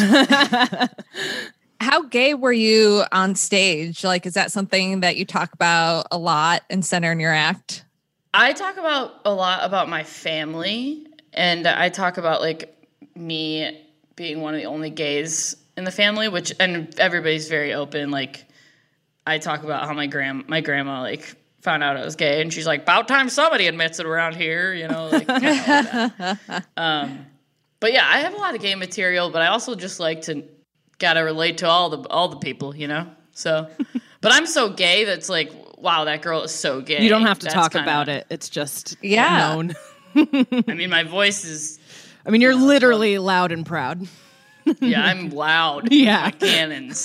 How gay were you on stage? Like, is that something that you talk about a lot and center in your act? I talk about a lot about my family, and I talk about like me being one of the only gays in the family, which, and everybody's very open. Like, I talk about how my grand my grandma like found out I was gay, and she's like, "About time somebody admits it around here," you know. Like, kind of like that. Um, but yeah, I have a lot of gay material, but I also just like to gotta relate to all the all the people, you know. So, but I'm so gay that's like, wow, that girl is so gay. You don't have to That's talk kinda, about it. It's just Yeah. known. I mean, my voice is. I mean, you're literally loud and proud. Yeah, I'm loud. Yeah. My cannons.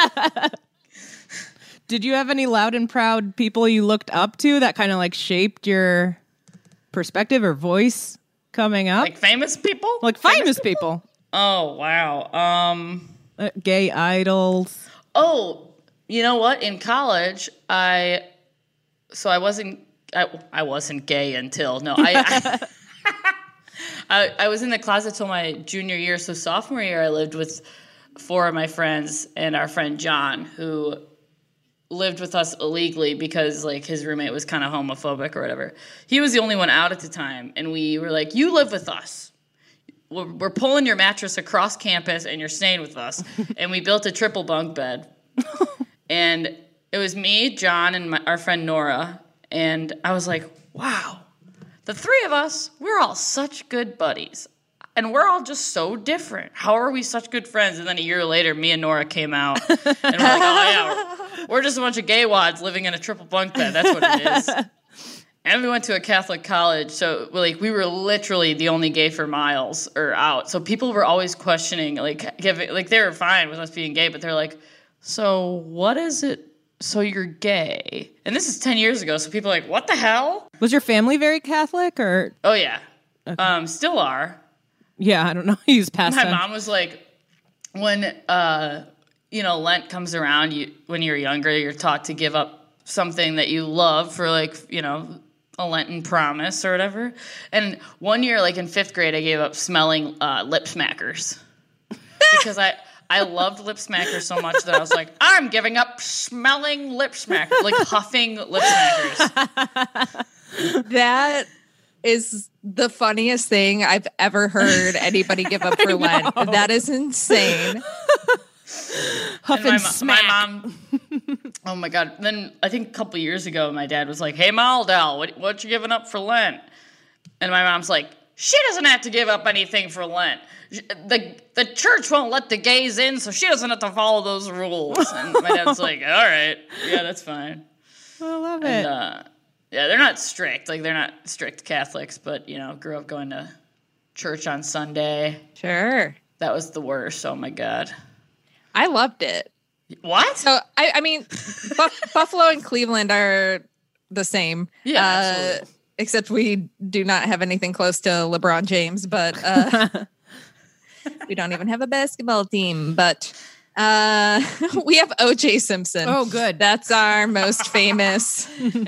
Did you have any loud and proud people you looked up to that kind of like shaped your perspective or voice coming up? Like famous people? Like famous people. Oh, wow. Um, uh, gay idols. Oh, you know what? In college, I, so I wasn't, I, I wasn't gay until, no, I, I, I, I was in the closet till my junior year. So sophomore year, I lived with four of my friends and our friend John, who lived with us illegally because like his roommate was kind of homophobic or whatever. He was the only one out at the time. And we were like, you live with us. We're, we're pulling your mattress across campus and you're staying with us. And we built a triple bunk bed. And it was me, John, and my, our friend Nora. And I was like, wow, the three of us, we're all such good buddies. And we're all just so different. How are we such good friends? And then a year later, me and Nora came out. And we're like, oh, yeah, we're, we're just a bunch of gay wads living in a triple bunk bed. That's what it is. And we went to a Catholic college. So, like, we were literally the only gay for miles or out. So people were always questioning, like, giving, like they were fine with us being gay. But they're like, so what is it? So you're gay. And this is ten years ago. So people are like, what the hell? Was your family very Catholic or? Oh, yeah. Okay. Um, still are. Yeah, I don't know. He's past My them. mom was like, when, uh, you know, Lent comes around, you when you're younger, you're taught to give up something that you love for, like, you know, a Lenten promise or whatever. And one year, like in fifth grade, I gave up smelling uh, lip smackers because I I loved lip smackers so much that I was like, I'm giving up smelling lip smackers, like huffing lip smackers. That is the funniest thing I've ever heard anybody give up for Lent. That is insane. Huff and, and my, smack. my mom, oh my God. Then I think a couple years ago, my dad was like, hey, Maldell, what, what you giving up for Lent? And my mom's like, she doesn't have to give up anything for Lent. The the church won't let the gays in, so she doesn't have to follow those rules. And my dad's like, all right, yeah, that's fine. I love it. And, uh, yeah, they're not strict. Like, they're not strict Catholics, but, you know, grew up going to church on Sunday. Sure. That was the worst. Oh, my God. I loved it. What? So, I, I mean, Buff- Buffalo and Cleveland are the same. Yeah, uh, absolutely. Except we do not have anything close to LeBron James, but uh, we don't even have a basketball team. But uh, we have O J Simpson. Oh, good. That's our most famous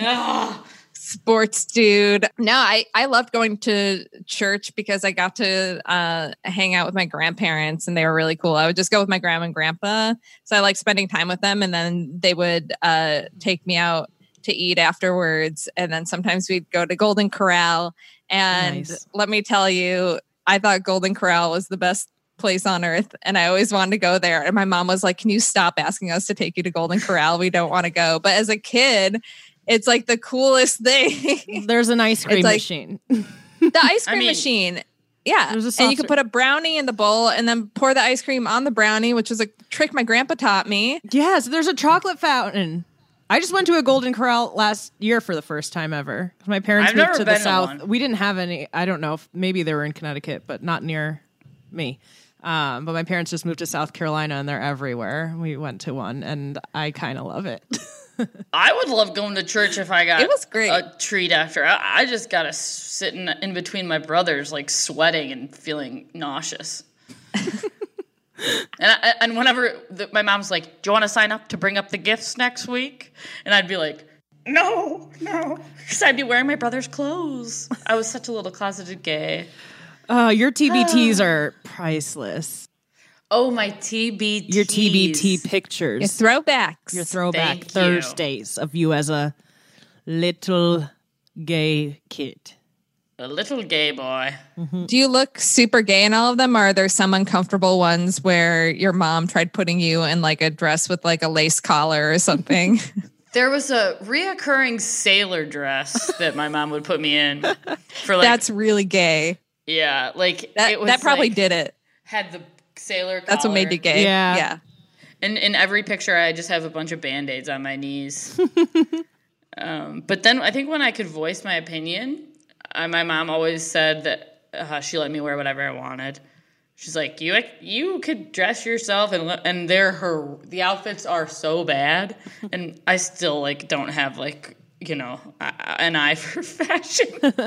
sports dude. No, I, I loved going to church because I got to uh, hang out with my grandparents and they were really cool. I would just go with my grandma and grandpa. So I like spending time with them, and then they would uh, take me out to eat afterwards. And then sometimes we'd go to Golden Corral. And Nice. let me tell you, I thought Golden Corral was the best place on earth. And I always wanted to go there. And my mom was like, can you stop asking us to take you to Golden Corral? We don't want to go. But as a kid, it's like the coolest thing. There's an ice cream It's like- machine. The ice cream I mean- machine. Yeah. There's a And soft you could ser- put a brownie in the bowl and then pour the ice cream on the brownie, which was a trick my grandpa taught me. Yes, there's a chocolate fountain. I just went to a Golden Corral last year for the first time ever. My parents I've moved never to the been to south. one. We didn't have any. I don't know if maybe they were in Connecticut, but not near me. Um, but my parents just moved to South Carolina, and they're everywhere. We went to one, and I kind of love it. I would love going to church if I got It was great. a treat after. I, I just got to sit in, in between my brothers, like sweating and feeling nauseous. and I, and whenever the, my mom's like, do you want to sign up to bring up the gifts next week? And I'd be like, no, no. Because I'd be wearing my brother's clothes. I was such a little closeted gay. Uh, your T B Ts are priceless. Oh, my T B Ts. Your T B T pictures. Your throwbacks. Your throwback Thank you. Thursdays of you as a little gay kid. A little gay boy. Do you look super gay in all of them, or are there some uncomfortable ones where your mom tried putting you in like a dress with like a lace collar or something? There was a reoccurring sailor dress that my mom would put me in for like That's really gay. yeah, like That it was that probably like, did it. had the sailor collar. That's what made you gay. Yeah. Yeah. And in every picture, I just have a bunch of Band-Aids on my knees. um, but then I think when I could voice my opinion, I, my mom always said that uh, she let me wear whatever I wanted. She's like, you you could dress yourself, and and they're her. The outfits are so bad, and I still like don't have like you know an eye for fashion.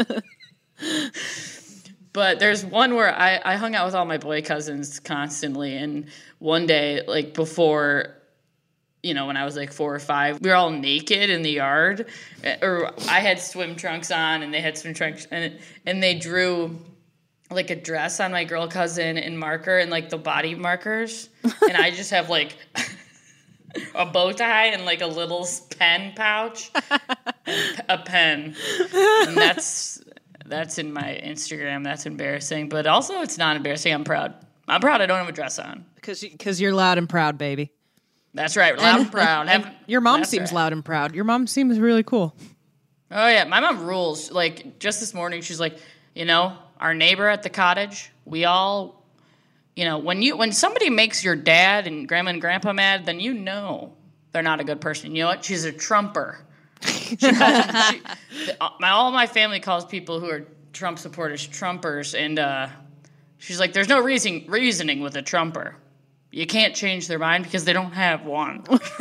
But there's one where I, I hung out with all my boy cousins constantly, and one day, like before, you know, when I was like four or five, we were all naked in the yard, or I had swim trunks on, and they had swim trunks, and and they drew like a dress on my girl cousin in marker and like the body markers, and I just have like a bow tie and like a little pen pouch, and a pen, and that's. That's in my Instagram. That's embarrassing. But also, it's not embarrassing. I'm proud. I'm proud I don't have a dress on. Because you're loud and proud, baby. That's right. Loud and proud. Have, Your mom that's seems right. loud and proud. Your mom seems really cool. Oh, yeah. My mom rules. Like, just this morning, she's like, you know, our neighbor at the cottage, we all, you know, when you when somebody makes your dad and grandma and grandpa mad, then you know they're not a good person. You know what? She's a Trumper. She calls them, she, the, my, all my family calls people who are Trump supporters Trumpers, and uh, she's like, there's no reason, reasoning with a Trumper. You can't change their mind because they don't have one.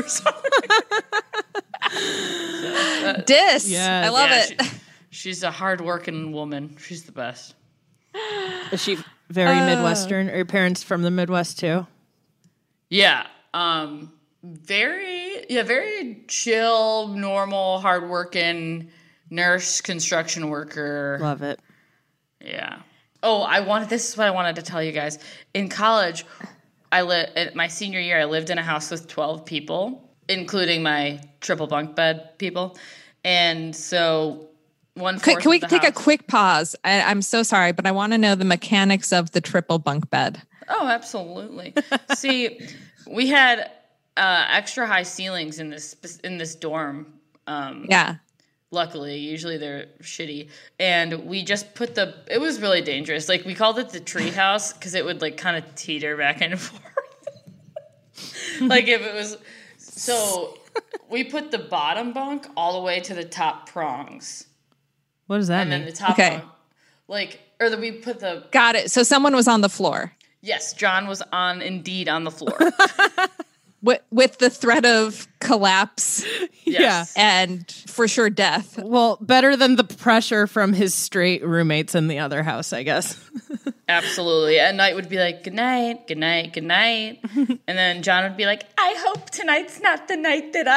Dis. Yes. I love Yeah, it. she- she's a hardworking woman. She's the best. Is she very Midwestern? Are your parents from the Midwest too? Yeah. Um, very, yeah, very chill, normal, hardworking, nurse, construction worker. Love it. Yeah. Oh, I wanted. This is what I wanted to tell you guys. In college, I lived. My senior year, I lived in a house with twelve people, including my triple bunk bed people, and so one. Can, can we take house, a quick pause? I, I'm so sorry, but I want to know the mechanics of the triple bunk bed. Oh, absolutely. See, we had uh, extra high ceilings in this in this dorm. Um, yeah. Luckily, usually they're shitty. And we just put the, it was really dangerous. Like, we called it the tree house because it would, like, kind of teeter back and forth. Like, if it was, so we put the bottom bunk all the way to the top prongs. What does that and mean? And then the top okay. bunk, like, or the, we put the. Got it. So someone was on the floor. Yes, John was on, indeed, on the floor. With, with the threat of collapse. Yes. And for sure death. Well, better than the pressure from his straight roommates in the other house, I guess. Absolutely. At night would be like, good night, good night, good night. And then John would be like, I hope tonight's not the night that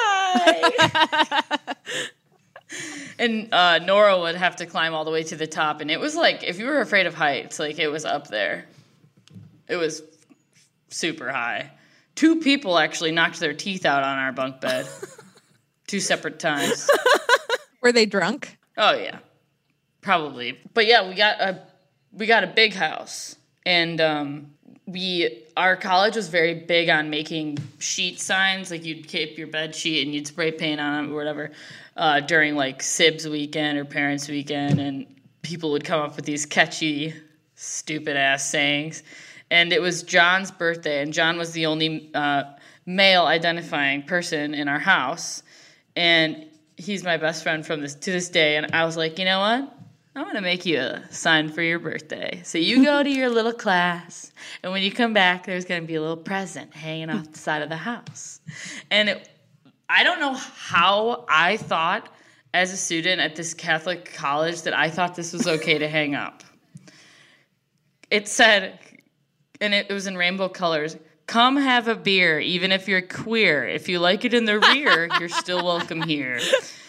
I die. And uh, Nora would have to climb all the way to the top. And it was like, if you were afraid of heights, like it was up there. It was super high. Two people actually knocked their teeth out on our bunk bed. Two separate times. Were they drunk? Oh yeah, probably. But yeah, we got a we got a big house, and um, we our college was very big on making sheet signs. Like you'd keep your bed sheet and you'd spray paint on it or whatever uh, during like S I B S weekend or Parents Weekend, and people would come up with these catchy, stupid ass sayings. And it was John's birthday, and John was the only uh, male identifying person in our house. And he's my best friend from this to this day. And I was like, you know what? I'm going to make you a sign for your birthday. So you go to your little class, and when you come back, there's going to be a little present hanging off the side of the house. And it, I don't know how I thought as a student at this Catholic college that I thought this was okay to hang up. It said... And it was in rainbow colors. Come have a beer, even if you're queer. If you like it in the rear, you're still welcome here.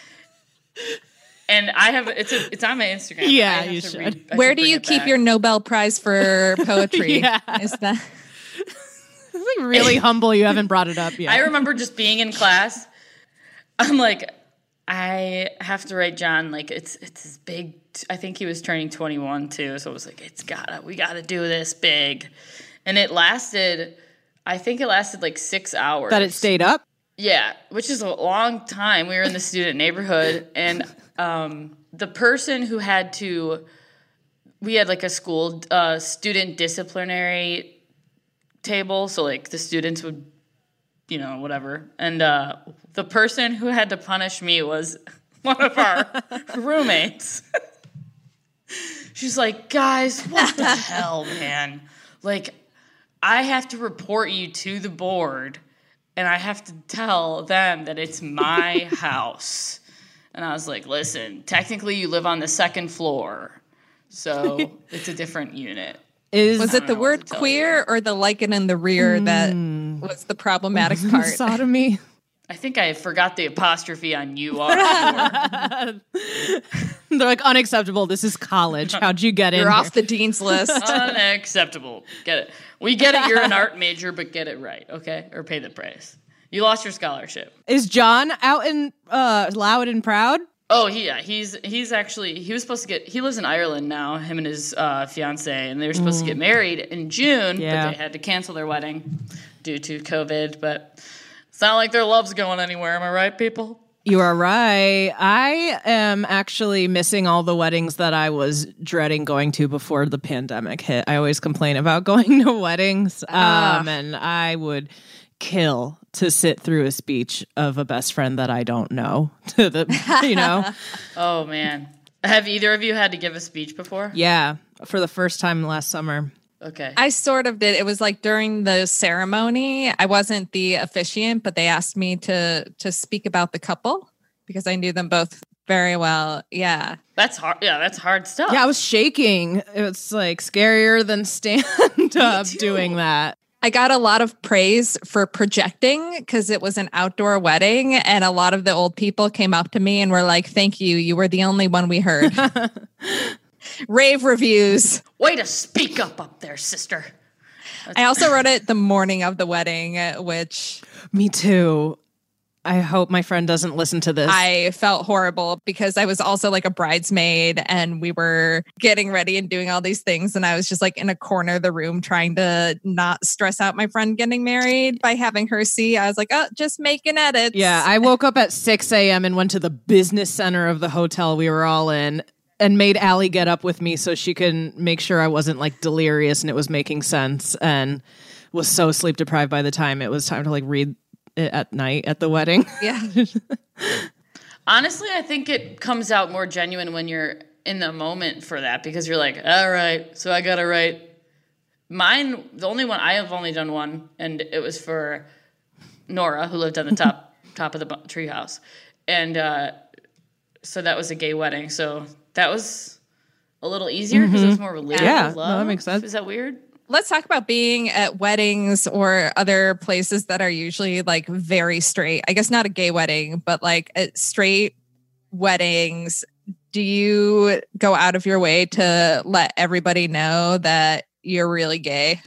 And I have it's a, it's on my Instagram. Yeah, you should. Read, Where should do you keep back. your Nobel Prize for poetry? Yeah. Is that It's like really humble you haven't brought it up yet. I remember just being in class. I'm like, I have to write John. Like it's it's this big. I think he was turning twenty-one too. So I was like, it's gotta we gotta do this big. And it lasted, I think it lasted like six hours. That it stayed up? Yeah, which is a long time. We were in the student neighborhood, and um, the person who had to, we had like a school uh, student disciplinary table, so like the students would, you know, whatever. And uh, the person who had to punish me was one of our roommates. She's like, guys, what the hell, man? Like, I have to report you to the board, and I have to tell them that it's my house. And I was like, listen, technically you live on the second floor, so it's a different unit. Is was it the word queer you. or the lichen in the rear that Mm. was the problematic part? Sodomy. I think I forgot the apostrophe on you are. They're like, unacceptable. This is college. How'd you get in You're here? off the dean's list. Unacceptable. Get it. We get it. You're an art major, but get it right, okay? Or pay the price. You lost your scholarship. Is John out and uh, loud and proud? Oh, he, yeah. He's he's actually, he was supposed to get, he lives in Ireland now, him and his uh, fiance, and they were supposed mm. to get married in June, yeah. but they had to cancel their wedding due to COVID, but it's not like their love's going anywhere. Am I right, people? You are right. I am actually missing all the weddings that I was dreading going to before the pandemic hit. I always complain about going to weddings, um, and I would kill to sit through a speech of a best friend that I don't know. To the, you know. Oh man, have either of you had to give a speech before? Yeah, for the first time last summer. Okay. I sort of did. It was like during the ceremony. I wasn't the officiant, but they asked me to to speak about the couple because I knew them both very well. Yeah. That's hard. Yeah, that's hard stuff. Yeah, I was shaking. It's like scarier than stand up doing that. I got a lot of praise for projecting because it was an outdoor wedding, and a lot of the old people came up to me and were like, thank you. You were the only one we heard. Rave reviews. Way to speak up up there, sister. I also wrote it the morning of the wedding, which... Me too. I hope my friend doesn't listen to this. I felt horrible because I was also like a bridesmaid and we were getting ready and doing all these things. And I was just like in a corner of the room trying to not stress out my friend getting married by having her see. I was like, oh, just making edits. Yeah, I woke up at six a.m. and went to the business center of the hotel we were all in and made Allie get up with me so she can make sure I wasn't like delirious and it was making sense, and was so sleep deprived by the time it was time to like read it at night at the wedding. Yeah. Honestly, I think it comes out more genuine when you're in the moment for that, because you're like, all right, so I got to write mine. The only one, I have only done one, and it was for Nora, who lived on the top top of the bu- treehouse. And uh, so that was a gay wedding. So that was a little easier because mm-hmm. it was more related. Yeah, love. No, that makes sense. Is that weird? Let's talk about being at weddings or other places that are usually like very straight. I guess not a gay wedding, but like at straight weddings. Do you go out of your way to let everybody know that you're really gay?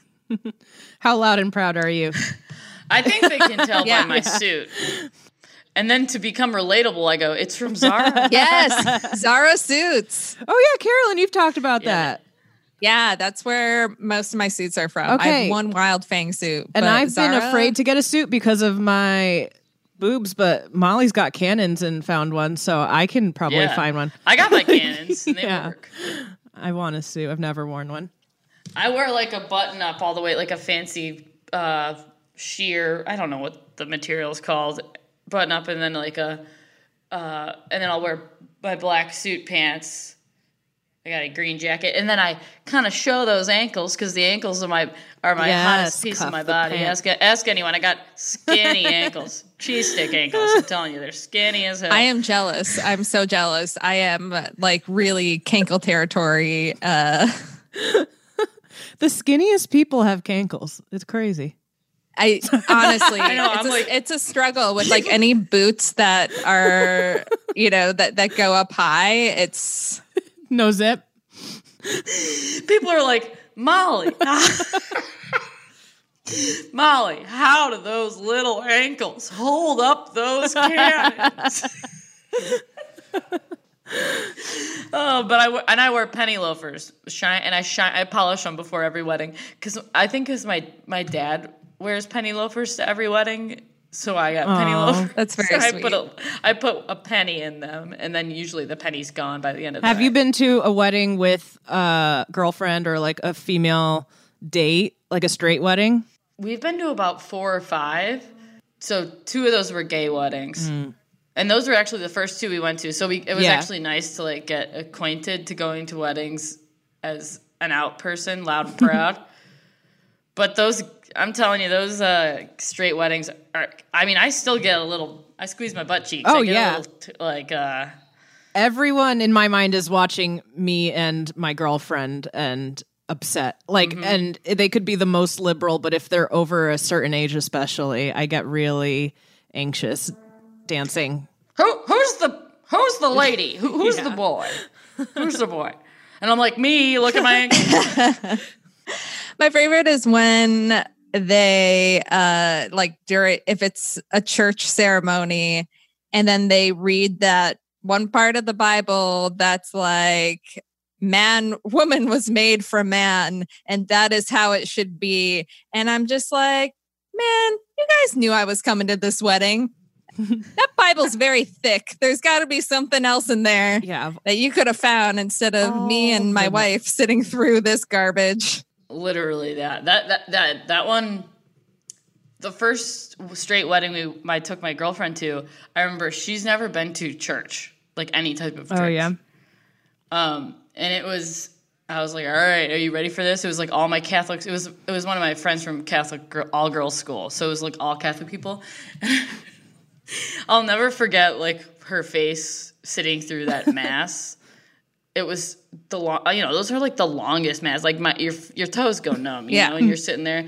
How loud and proud are you? I think they can tell yeah. by my suit. And then to become relatable, I go, it's from Zara. Yes, Zara suits. Oh yeah, Carolyn, you've talked about Yeah. that. Yeah, that's where most of my suits are from. Okay. I have one Wild Fang suit. And but I've Zara, been afraid to get a suit because of my boobs, but Molly's got cannons and found one, so I can probably Yeah. find one. I got my cannons, and they Yeah. work. I want a suit. I've never worn one. I wear like a button up all the way, like a fancy uh, sheer, I don't know what the material is called, button up, and then like a, uh, and then I'll wear my black suit pants. I got a green jacket, and then I kind of show those ankles because the ankles are my are my Yes, hottest piece cuff of my the body. pant. Ask ask anyone. I got skinny ankles, cheese stick ankles. I'm telling you, they're skinny as hell. I am jealous. I'm so jealous. I am like really cankle territory. Uh, The skinniest people have cankles. It's crazy. I honestly, I know, it's, I'm a, like- it's a struggle with like any boots that are, you know, that, that go up high. It's No zip. People are like, Molly, Molly, how do those little ankles hold up those cannons? Oh, but I wear, and I wear penny loafers, shine, and I shine. I polish them before every wedding because I think because my my dad wears penny loafers to every wedding, so I got penny Aw, loafers. that's very So I sweet. put a I put a penny in them, and then usually the penny's gone by the end of the Have night. you been to a wedding with a girlfriend or like a female date, like a straight wedding? We've been to about four or five. So two of those were gay weddings. And those were actually the first two we went to. So we, it was Yeah. actually nice to like get acquainted to going to weddings as an out person, loud and proud. But those, I'm telling you, those uh, straight weddings are, I mean, I still get a little, I squeeze my butt cheeks. Oh, I get yeah. A little t- like, uh, Everyone in my mind is watching me and my girlfriend and upset. Like, Mm-hmm. and they could be the most liberal, but if they're over a certain age, especially, I get really anxious dancing. Who who's the who's the lady? Who, who's the boy? Who's the boy? And I'm like, me, look at my ankle. my favorite is when they uh like during if it's a church ceremony and then they read that one part of the Bible that's like man woman was made for man and that is how it should be, and I'm just like, man, you guys knew I was coming to this wedding. That Bible's very thick. There's got to be something else in there Yeah. that you could have found instead of Oh, me and my goodness. wife sitting through this garbage. Literally that. That that that that one. The first straight wedding we I took my girlfriend to, I remember she's never been to church, like any type of church. Oh, yeah. Um, and it was, I was like, all right, are you ready for this? It was like all my Catholics. It was it was one of my friends from Catholic girl, all girls school, so it was like all Catholic people. I'll never forget like her face sitting through that mass. It was the long, you know, those are like the longest mass. Like my your your toes go numb, you Yeah. know, and you're sitting there.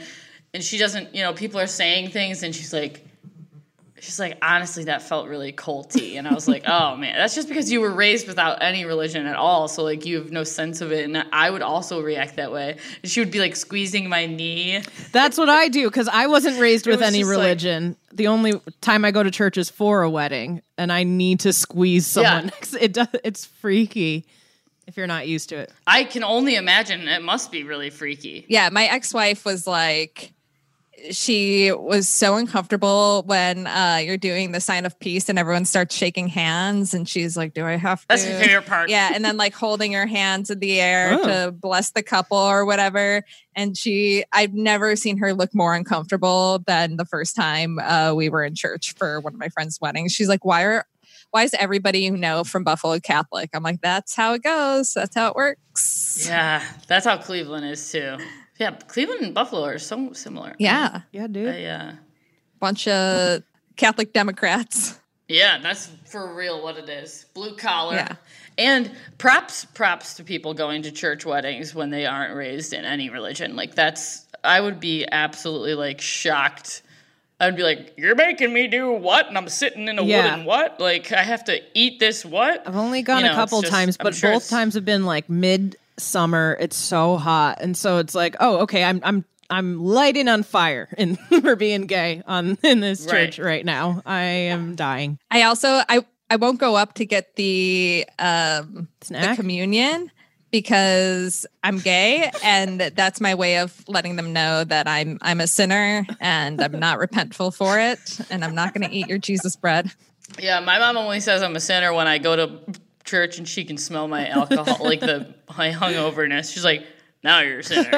and she doesn't, you know, people are saying things, and she's like, she's like, honestly, that felt really culty. And I was like, oh, man, that's just because you were raised without any religion at all. So, like, you have no sense of it. And I would also react that way. And she would be, like, squeezing my knee. That's what I do, because I wasn't raised It with was any just religion. Like, the only time I go to church is for a wedding, and I need to squeeze someone. Yeah. It does, it's freaky if you're not used to it. I can only imagine it must be really freaky. Yeah, my ex-wife was like, she was so uncomfortable when uh, you're doing the sign of peace and everyone starts shaking hands, and she's like, do I have to? That's my favorite part. Yeah, and then like holding her hands in the air Oh. to bless the couple or whatever. And she, I've never seen her look more uncomfortable than the first time uh, we were in church for one of my friend's weddings. She's like, why are why is everybody you know from Buffalo Catholic? I'm like, that's how it goes. That's how it works. Yeah, that's how Cleveland is, too. Yeah, Cleveland and Buffalo are so similar. Yeah. Yeah, dude. I, uh, Bunch of Catholic Democrats. yeah, that's for real what it is. Blue collar. Yeah. And props props to people going to church weddings when they aren't raised in any religion. Like, that's, I would be absolutely, like, shocked. I'd be like, you're making me do what? And I'm sitting in a Yeah. wooden what? Like, I have to eat this what? I've only gone You a know, couple it's just- times, I'm but sure both it's- times have been like mid-summer. It's so hot, and so it's like, oh, okay, I'm I'm I'm lighting on fire in for being gay on in this church Right. right now. I am dying. I also I I won't go up to get the um the Snack? communion because I'm gay, and that's my way of letting them know that I'm I'm a sinner and I'm not repentful for it, and I'm not going to eat your Jesus bread. Yeah, my mom only says I'm a sinner when I go to church and she can smell my alcohol, like the my hungoverness. She's like, now you're a sinner.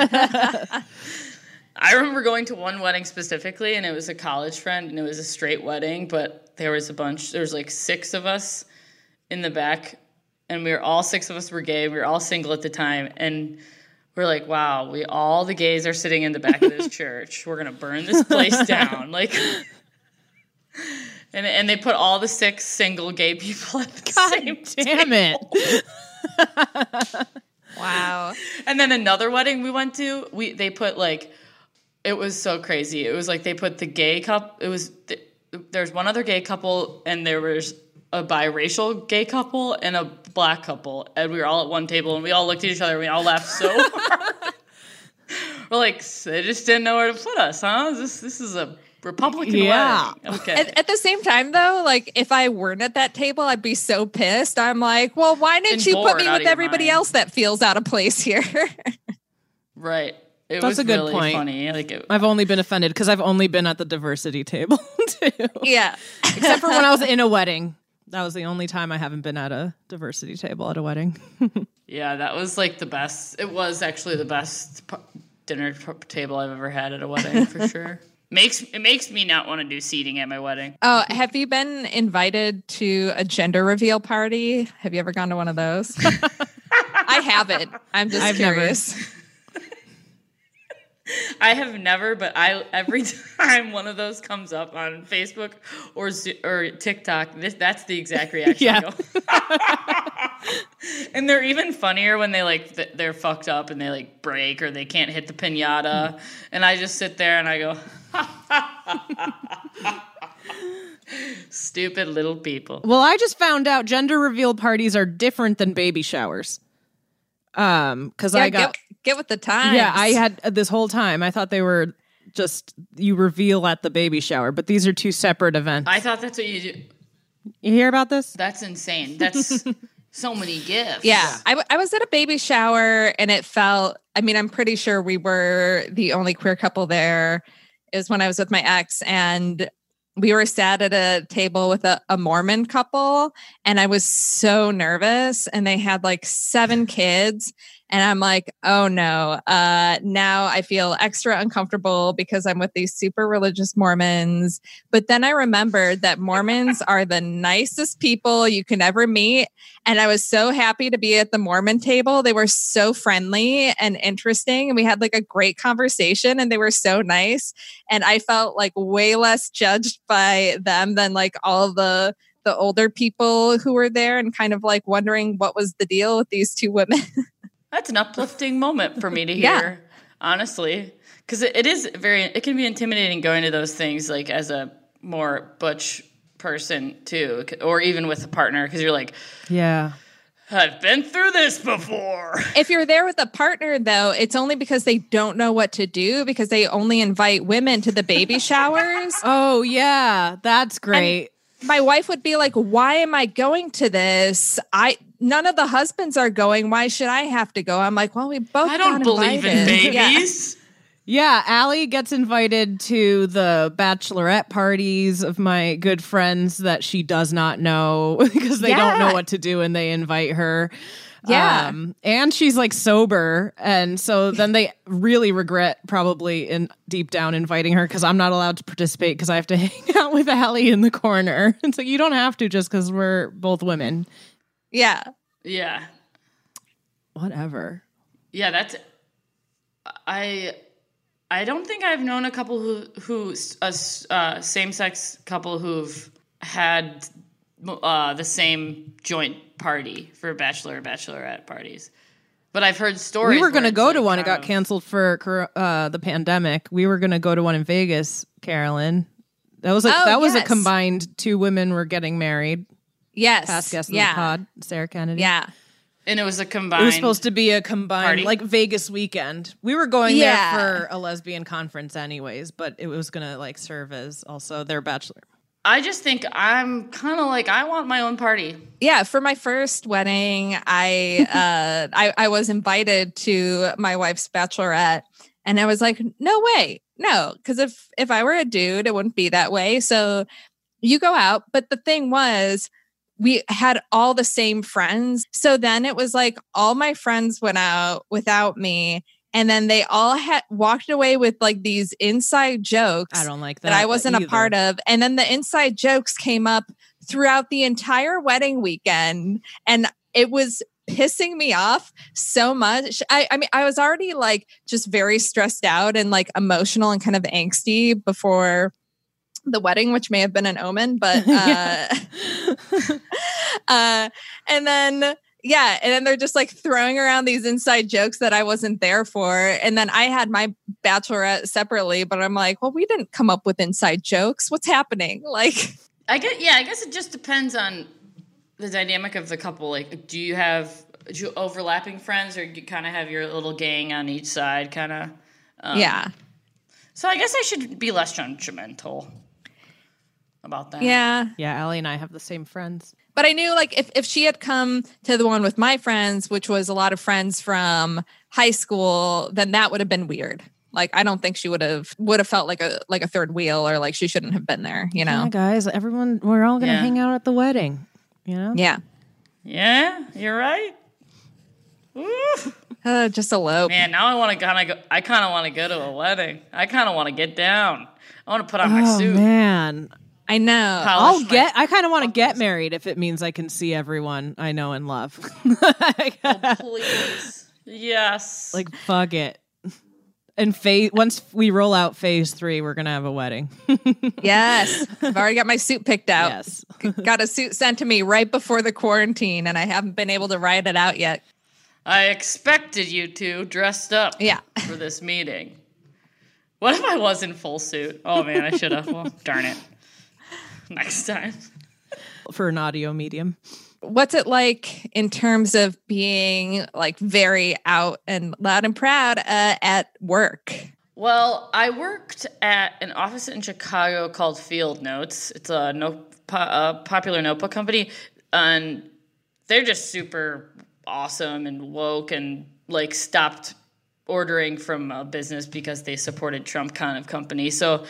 I remember going to one wedding specifically, and it was a college friend, and it was a straight wedding, but there was a bunch, there was like six of us in the back, and we were all six of us were gay. We were all single at the time, and we're like, wow, we all the gays are sitting in the back of this church. We're gonna burn this place down, like. And and they put all the six single gay people at the God same damn table. it. Wow. And then another wedding we went to, we they put like, it was so crazy. It was like they put the gay couple. It was th- there's one other gay couple, and there was a biracial gay couple and a black couple, and we were all at one table, and we all looked at each other, and we all laughed so hard. We're like, they just didn't know where to put us, huh? This this is a Republican Yeah. wedding. Okay. At, at the same time, though, like if I weren't at that table, I'd be so pissed. I'm like, well, why didn't And you bored put me out of with your everybody mind. else that feels out of place here? Right. It That's was a good really point. funny. Like it, I've only been offended because I've only been at the diversity table too. Yeah. Except for when I was in a wedding. That was the only time I haven't been at a diversity table at a wedding. yeah, that was like the best. It was actually the best p- dinner t- table I've ever had at a wedding for sure. Makes it makes me not want to do seating at my wedding. Oh, have you been invited to a gender reveal party? Have you ever gone to one of those? I haven't. I'm just I've never. curious. I have never, but I every time one of those comes up on Facebook or Zo- or TikTok, this that's the exact reaction. Yeah. I go. And they're even funnier when they like th- they're fucked up and they like break or they can't hit the piñata, and I just sit there and I go, stupid little people. Well, I just found out gender reveal parties are different than baby showers. Um, because Yeah, I got get, get with the times. yeah, I had uh, this whole time. I thought they were just you reveal at the baby shower, but these are two separate events. I thought that's what you do. You hear about this? That's insane. That's so many gifts. Yeah, I, w- I was at a baby shower and it felt, I mean, I'm pretty sure we were the only queer couple there. It was when I was with my ex, and we were sat at a table with a, a Mormon couple, and I was so nervous, and they had like seven kids. And I'm like, oh no, uh, now I feel extra uncomfortable because I'm with these super religious Mormons. But then I remembered that Mormons are the nicest people you can ever meet. And I was so happy to be at the Mormon table. They were so friendly and interesting. And we had like a great conversation, and they were so nice. And I felt like way less judged by them than like all the the older people who were there, and kind of like wondering what was the deal with these two women. That's an uplifting moment for me to Yeah. hear. honestly, because it, it is very, it can be intimidating going to those things like as a more butch person too, or even with a partner, because you're like, yeah, I've been through this before. If you're there with a partner, though, it's only because they don't know what to do because they only invite women to the baby showers. Oh, yeah. That's great. And my wife would be like, why am I going to this? I none of the husbands are going. Why should I have to go? I'm like, well, we both I don't got believe in invited. babies. Yeah. Yeah, Allie gets invited to the bachelorette parties of my good friends that she does not know because they Yeah. don't know what to do and they invite her. Yeah. Um, and she's like sober. And so then they really regret probably in deep down inviting her because I'm not allowed to participate because I have to hang out with Allie in the corner. It's like, you don't have to just because we're both women. Yeah. Yeah. Whatever. Yeah, that's, I... I don't think I've known a couple who, who a uh, same-sex couple who've had uh, the same joint party for bachelor or bachelorette parties. But I've heard stories. We were going to go like to one. It got of, canceled for uh, the pandemic. We were going to go to one in Vegas, Carolyn. That was a, Oh, that was yes. a combined two women were getting married. Yes. Past guest of yeah. the pod, Sarah Kennedy. Yeah. and it was a combined. It was supposed to be a combined, party? like Vegas weekend. We were going Yeah. there for a lesbian conference, anyways, but it was going to like serve as also their bachelor. I just think I'm kind of like I want my own party. Yeah, for my first wedding, I uh I, I was invited to my wife's bachelorette, and I was like, no way. No, because if if I were a dude, it wouldn't be that way. So you go out. But the thing was, we had all the same friends. So then it was like all my friends went out without me. And then they all had walked away with like these inside jokes I don't like that. that I wasn't either. a part of. And then the inside jokes came up throughout the entire wedding weekend. And it was pissing me off so much. I, I mean, I was already like just very stressed out and like emotional and kind of angsty before the wedding, which may have been an omen, but uh, uh, and then yeah, and then they're just like throwing around these inside jokes that I wasn't there for. And then I had my bachelorette separately, but I'm like, well, we didn't come up with inside jokes. What's happening? Like, I get, yeah, I guess it just depends on the dynamic of the couple. Like, do you have do you overlapping friends, or do you kind of have your little gang on each side, kind of? Um, yeah. So I guess I should be less judgmental about that. Yeah. Yeah, Allie and I have the same friends. But I knew like if, if she had come to the one with my friends, which was a lot of friends from high school, then that would have been weird. Like, I don't think she would have would have felt like a like a third wheel, or like she shouldn't have been there, you know? Yeah, guys, everyone, we're all going to Yeah. hang out at the wedding, you know? Yeah. Yeah, you're right. Ooh. Uh, just elope. Man, now I want to kind of go. I kind of want to go to a wedding. I kind of want to get down. I want to put on my Oh, suit. man. I know. I'll polish my- get, I kind of want to get married if it means I can see everyone I know and love. Oh, please. Yes. Like, fuck it. And phase, once we roll out phase three, we're going to have a wedding. Yes. I've already got my suit picked out. Yes. Got a suit sent to me right before the quarantine, and I haven't been able to write it out yet. I expected you two dressed up Yeah. for this meeting. What if I was in full suit? Oh, man, I should have. Well, darn it. Next time. For an audio medium. What's it like in terms of being like very out and loud and proud uh, at work? Well, I worked at an office in Chicago called Field Notes. It's a, no, po- a popular notebook company, and they're just super awesome and woke, and like stopped ordering from a business because they supported Trump kind of company. So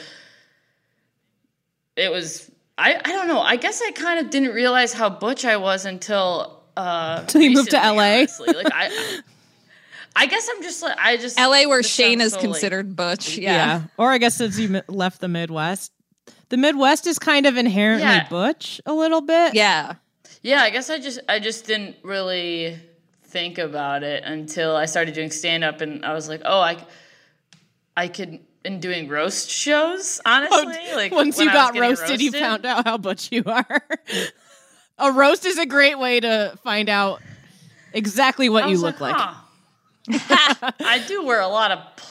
it was, I, I don't know. I guess I kind of didn't realize how butch I was until uh, Until you moved to recently, L A? honestly. Like I, I guess I'm just like I just L A, where this Shane sounds is so, like, considered butch. Yeah. Yeah. Or I guess since you mi- left the Midwest. The Midwest is kind of inherently Yeah. butch a little bit. Yeah. Yeah, I guess I just I just didn't really think about it until I started doing stand up, and I was like, oh, I I could in doing roast shows, honestly. Like Once when you I was got getting roasted, you found out how butch you are. A roast is a great way to find out exactly what I you was look like. huh. I do wear a lot of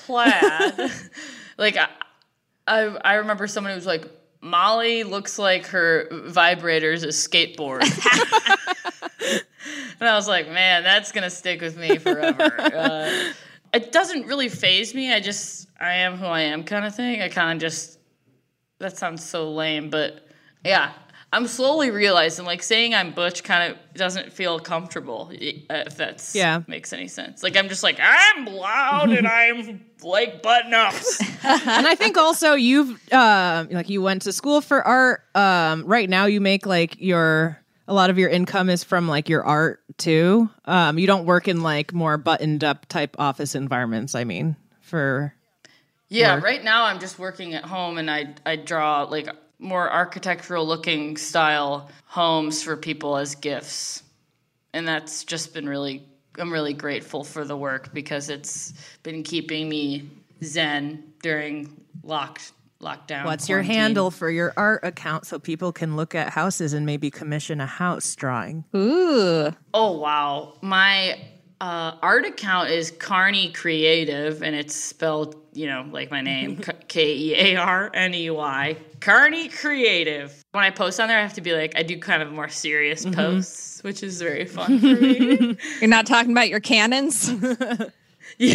plaid. Like, I, I, I remember someone who was like, Molly looks like her vibrator's a skateboard. And I was like, man, that's going to stick with me forever. Uh, it doesn't really faze me. I just, I am who I am kind of thing. I kind of just, that sounds so lame, but yeah. I'm slowly realizing, like, saying I'm butch kind of doesn't feel comfortable, if that's yeah. makes any sense. Like, I'm just like, I'm loud and I'm like button-ups. And I think also you've, uh, like, you went to school for art. Um, right now you make, like, your, a lot of your income is from, like, your art, too. Um, you don't work in, like, more buttoned-up type office environments, I mean, for Yeah, work. Right now I'm just working at home, and I I draw, like, more architectural looking style homes for people as gifts. And that's just been really, I'm really grateful for the work because it's been keeping me zen during lock, lockdown. What's your quarantine. handle for your art account so people can look at houses and maybe commission a house drawing? Ooh. Oh, wow. My uh, art account is Carney Creative, and it's spelled, you know, like my name, K E A R N E Y. Carney Creative. When I post on there, I have to be like, I do kind of more serious mm-hmm. posts, which is very fun for me. You're not talking about your cannons? Yeah.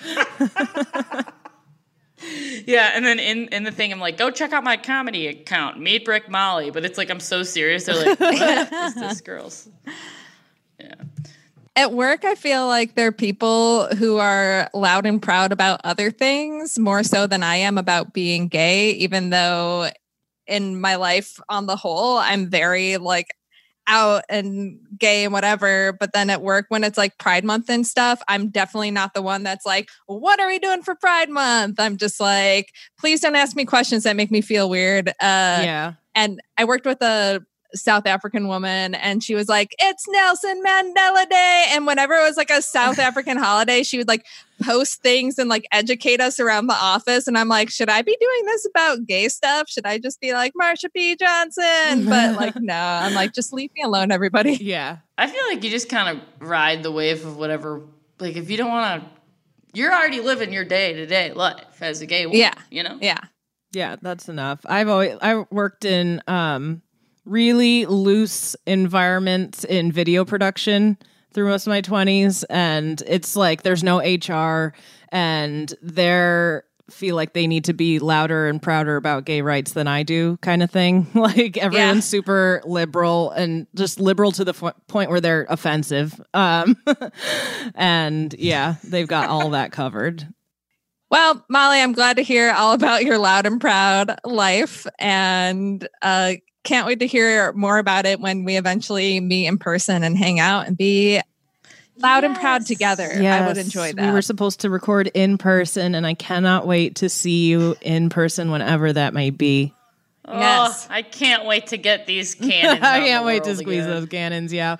Yeah, and then in, in the thing, I'm like, go check out my comedy account, Meet Brick Molly. But it's like, I'm so serious. They're like, what is this, girls? Yeah. At work, I feel like there are people who are loud and proud about other things more so than I am about being gay, even though in my life on the whole, I'm very like out and gay and whatever. But then at work, when it's like Pride Month and stuff, I'm definitely not the one that's like, what are we doing for Pride Month? I'm just like, please don't ask me questions that make me feel weird. Uh, yeah. And I worked with a South African woman, and she was like, it's Nelson Mandela Day. And whenever it was like a South African holiday, she would like post things and like educate us around the office. And I'm like, should I be doing this about gay stuff? Should I just be like Marsha P. Johnson? But like, no, I'm like, just leave me alone, everybody. Yeah. I feel like you just kind of ride the wave of whatever. Like, if you don't want to, you're already living your day to day life as a gay woman. Yeah. You know? Yeah. Yeah, that's enough. I've always, I worked in, um, really loose environment in video production through most of my twenties, and it's like there's no H R, and they feel like they need to be louder and prouder about gay rights than I do, kind of thing. Like everyone's yeah. super liberal, and just liberal to the f- point where they're offensive. Um, and yeah, they've got all that covered. Well, Molly, I'm glad to hear all about your loud and proud life, and uh can't wait to hear more about it when we eventually meet in person and hang out and be loud yes. and proud together. Yes. I would enjoy that. We were supposed to record in person, and I cannot wait to see you in person whenever that may be. Oh, yes. I can't wait to get these cannons. I can't wait to again. squeeze those cannons, yeah.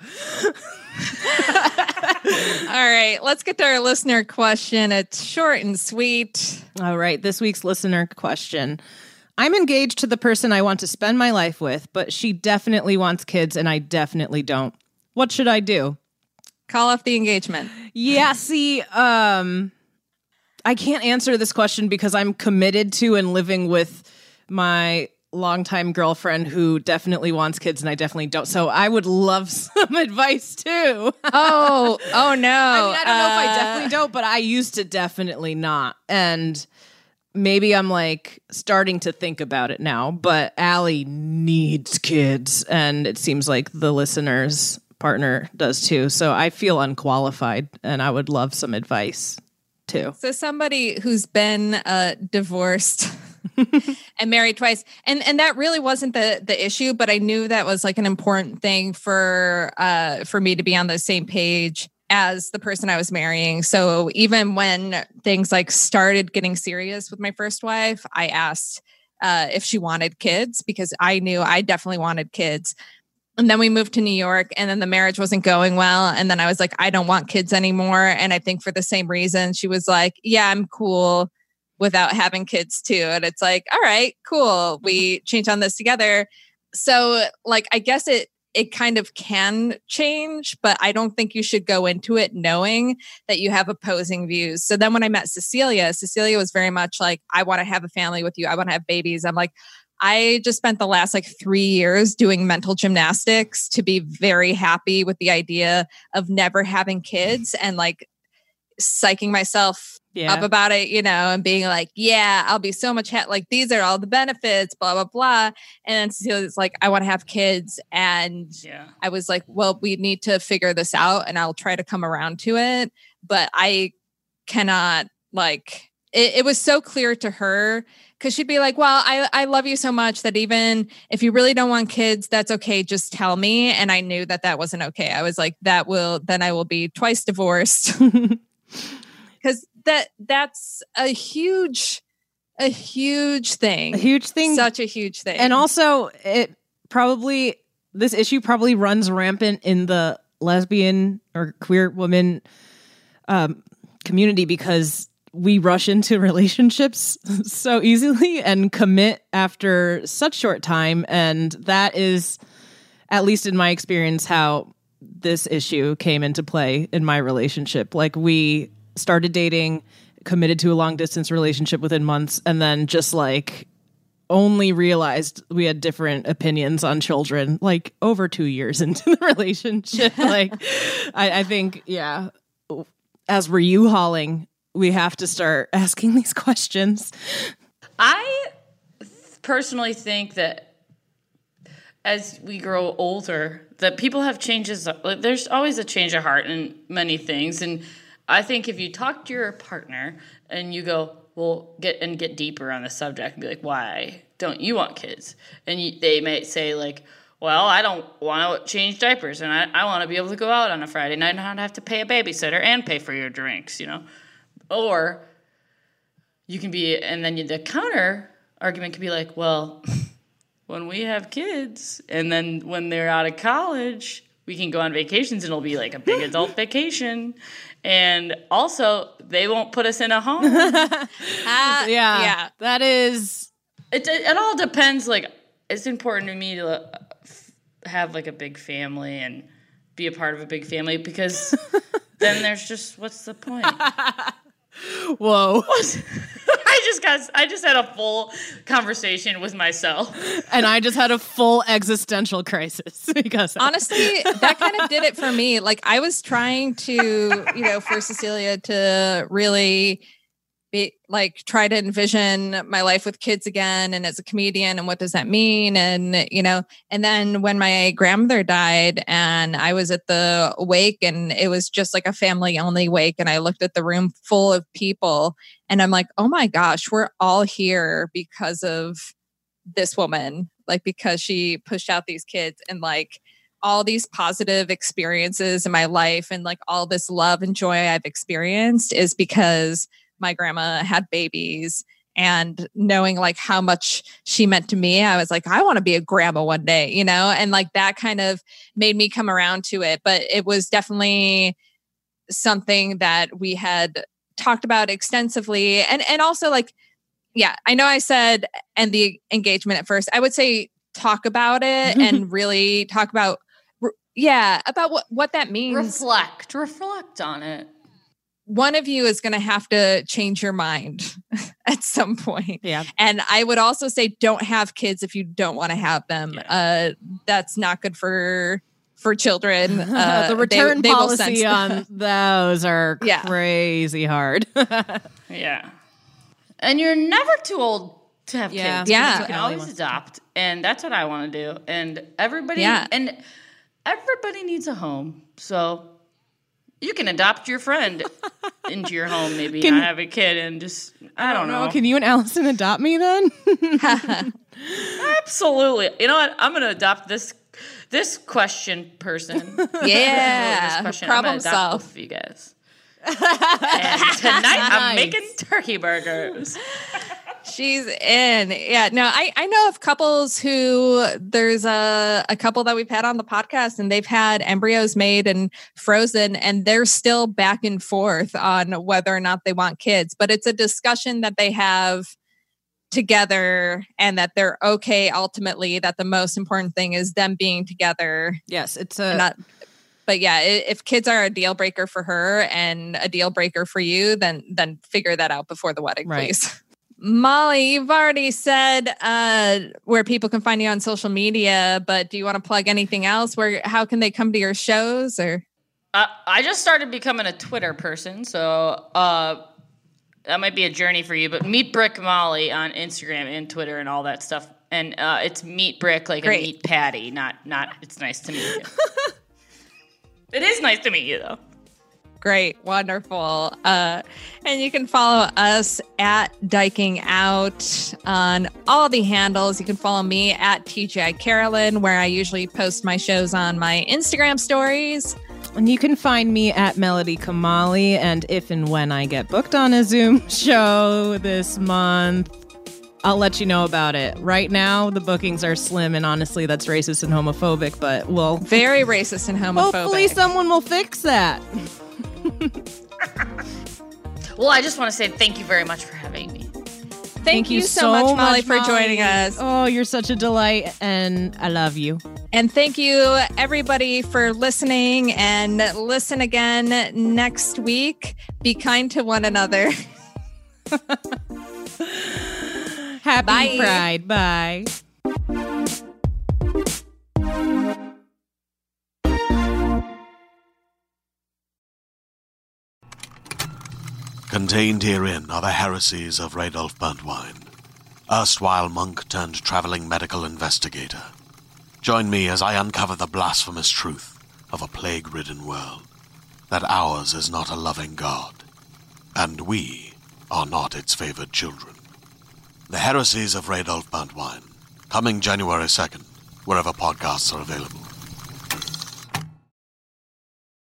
All right, let's get to our listener question. It's short and sweet. All right, this week's listener question. I'm engaged to the person I want to spend my life with, but she definitely wants kids and I definitely don't. What should I do? Call off the engagement. Yeah, see, um, I can't answer this question because I'm committed to and living with my longtime girlfriend who definitely wants kids and I definitely don't. So I would love some advice too. Oh, oh no. I mean, I don't uh, know if I definitely don't, but I used to definitely not. And maybe I'm like starting to think about it now, but Allie needs kids, and it seems like the listener's partner does too. So I feel unqualified, and I would love some advice too. So somebody who's been uh, divorced and married twice, and and that really wasn't the the issue, but I knew that was like an important thing for uh, for me to be on the same page as the person I was marrying. So even when things like started getting serious with my first wife, I asked uh, if she wanted kids because I knew I definitely wanted kids. And then we moved to New York, and then the marriage wasn't going well. And then I was like, I don't want kids anymore. And I think for the same reason, she was like, yeah, I'm cool without having kids too. And it's like, all right, cool. We changed on this together. So like, I guess it, it kind of can change, but I don't think you should go into it knowing that you have opposing views. So then when I met Cecilia, Cecilia was very much like, I want to have a family with you. I want to have babies. I'm like, I just spent the last like three years doing mental gymnastics to be very happy with the idea of never having kids and like psyching myself yeah. up about it, you know, and being like, yeah, I'll be so much ha- like, these are all the benefits, blah, blah, blah. And then Cecilia's like, I want to have kids. And yeah. I was like, well, we need to figure this out and I'll try to come around to it. But I cannot like, it, it was so clear to her because she'd be like, well, I, I love you so much that even if you really don't want kids, that's okay. Just tell me. And I knew that that wasn't okay. I was like, that will, then I will be twice divorced. Because that that's a huge, a huge thing. A huge thing. Such a huge thing. And also, it probably, this issue probably runs rampant in the lesbian or queer woman um, community because we rush into relationships so easily and commit after such short time. And that is, at least in my experience, how this issue came into play in my relationship. Like, we started dating, committed to a long distance relationship within months, and then just like only realized we had different opinions on children like over two years into the relationship. Like, I, I think, yeah, as we're U-hauling, we have to start asking these questions. I personally think that as we grow older, that people have changes. Like, there's always a change of heart in many things. And I think if you talk to your partner and you go, well, get and get deeper on the subject and be like, why don't you want kids? And you, they might say like, well, I don't want to change diapers and I, I want to be able to go out on a Friday night and not have to pay a babysitter and pay for your drinks, you know? Or you can be, and then the counter argument could be like, well, when we have kids and then when they're out of college, we can go on vacations and it'll be like a big adult vacation. And also, they won't put us in a home. uh, yeah, yeah, that is. It, it all depends. Like, it's important to me to have like a big family and be a part of a big family because then there's just, what's the point? Whoa. I just got, I just had a full conversation with myself. And I just had a full existential crisis because honestly, that kind of did it for me. Like, I was trying to, you know, for Cecilia to really be like, try to envision my life with kids again. And as a comedian, and what does that mean? And, you know, and then when my grandmother died and I was at the wake and it was just like a family only wake. And I looked at the room full of people and I'm like, oh my gosh, we're all here because of this woman, like, because she pushed out these kids and like all these positive experiences in my life and like all this love and joy I've experienced is because my grandma had babies. And knowing like how much she meant to me, I was like, I want to be a grandma one day, you know? And like that kind of made me come around to it. But it was definitely something that we had talked about extensively. And and also like, yeah, I know I said end the engagement at first. I would say talk about it and really talk about, yeah, about what, what that means. Reflect, reflect on it. One of you is going to have to change your mind at some point. Yeah. And I would also say, don't have kids if you don't want to have them. Yeah. Uh, that's not good for for children. Uh, the return they, they policy on those are yeah. crazy hard. Yeah. And you're never too old to have yeah. kids. Yeah. You can always adopt. And that's what I want to do. And everybody, yeah. and everybody needs a home. So you can adopt your friend into your home, maybe can, not have a kid, and just, I, I don't know. know. Can you and Allison adopt me then? Absolutely. You know what? I'm going to adopt this this question person. Yeah. this question. Problem I'm going to adopt both of you guys. And tonight nice. I'm making turkey burgers. She's in. Yeah, no, I, I know of couples who there's a, a couple that we've had on the podcast and they've had embryos made and frozen and they're still back and forth on whether or not they want kids. But it's a discussion that they have together and that they're okay ultimately, that the most important thing is them being together. Yes, it's a... Not, but yeah, if kids are a deal breaker for her and a deal breaker for you, then then figure that out before the wedding, right. Please. Molly, you've already said uh, where people can find you on social media, but do you want to plug anything else? Where, how can they come to your shows? Or uh, I just started becoming a Twitter person, so uh, that might be a journey for you. But Meet Brick Molly on Instagram and Twitter and all that stuff, and uh, it's Meat Brick like Great. a meat patty, not not. It's nice to meet you. It is nice to meet you, though. Great. Wonderful. Uh, and you can follow us at Diking Out on all the handles. You can follow me at T G I Carolyn, where I usually post my shows on my Instagram stories. And you can find me at Melody Kamali. And if and when I get booked on a Zoom show this month, I'll let you know about it. Right now, the bookings are slim, and honestly, that's racist and homophobic, but we'll... Very racist and homophobic. Hopefully someone will fix that. Well, I just want to say thank you very much for having me. Thank, thank you, you so, so much, Molly, much, for Molly. joining us. Oh, you're such a delight, and I love you. And thank you, everybody, for listening, and listen again next week. Be kind to one another. Happy Bye. Pride. Bye. Contained herein are the heresies of Radolf Burntwine, erstwhile monk turned traveling medical investigator. Join me as I uncover the blasphemous truth of a plague-ridden world, that ours is not a loving God, and we are not its favored children. The Heresies of Radolf Burntwine, coming January second, wherever podcasts are available.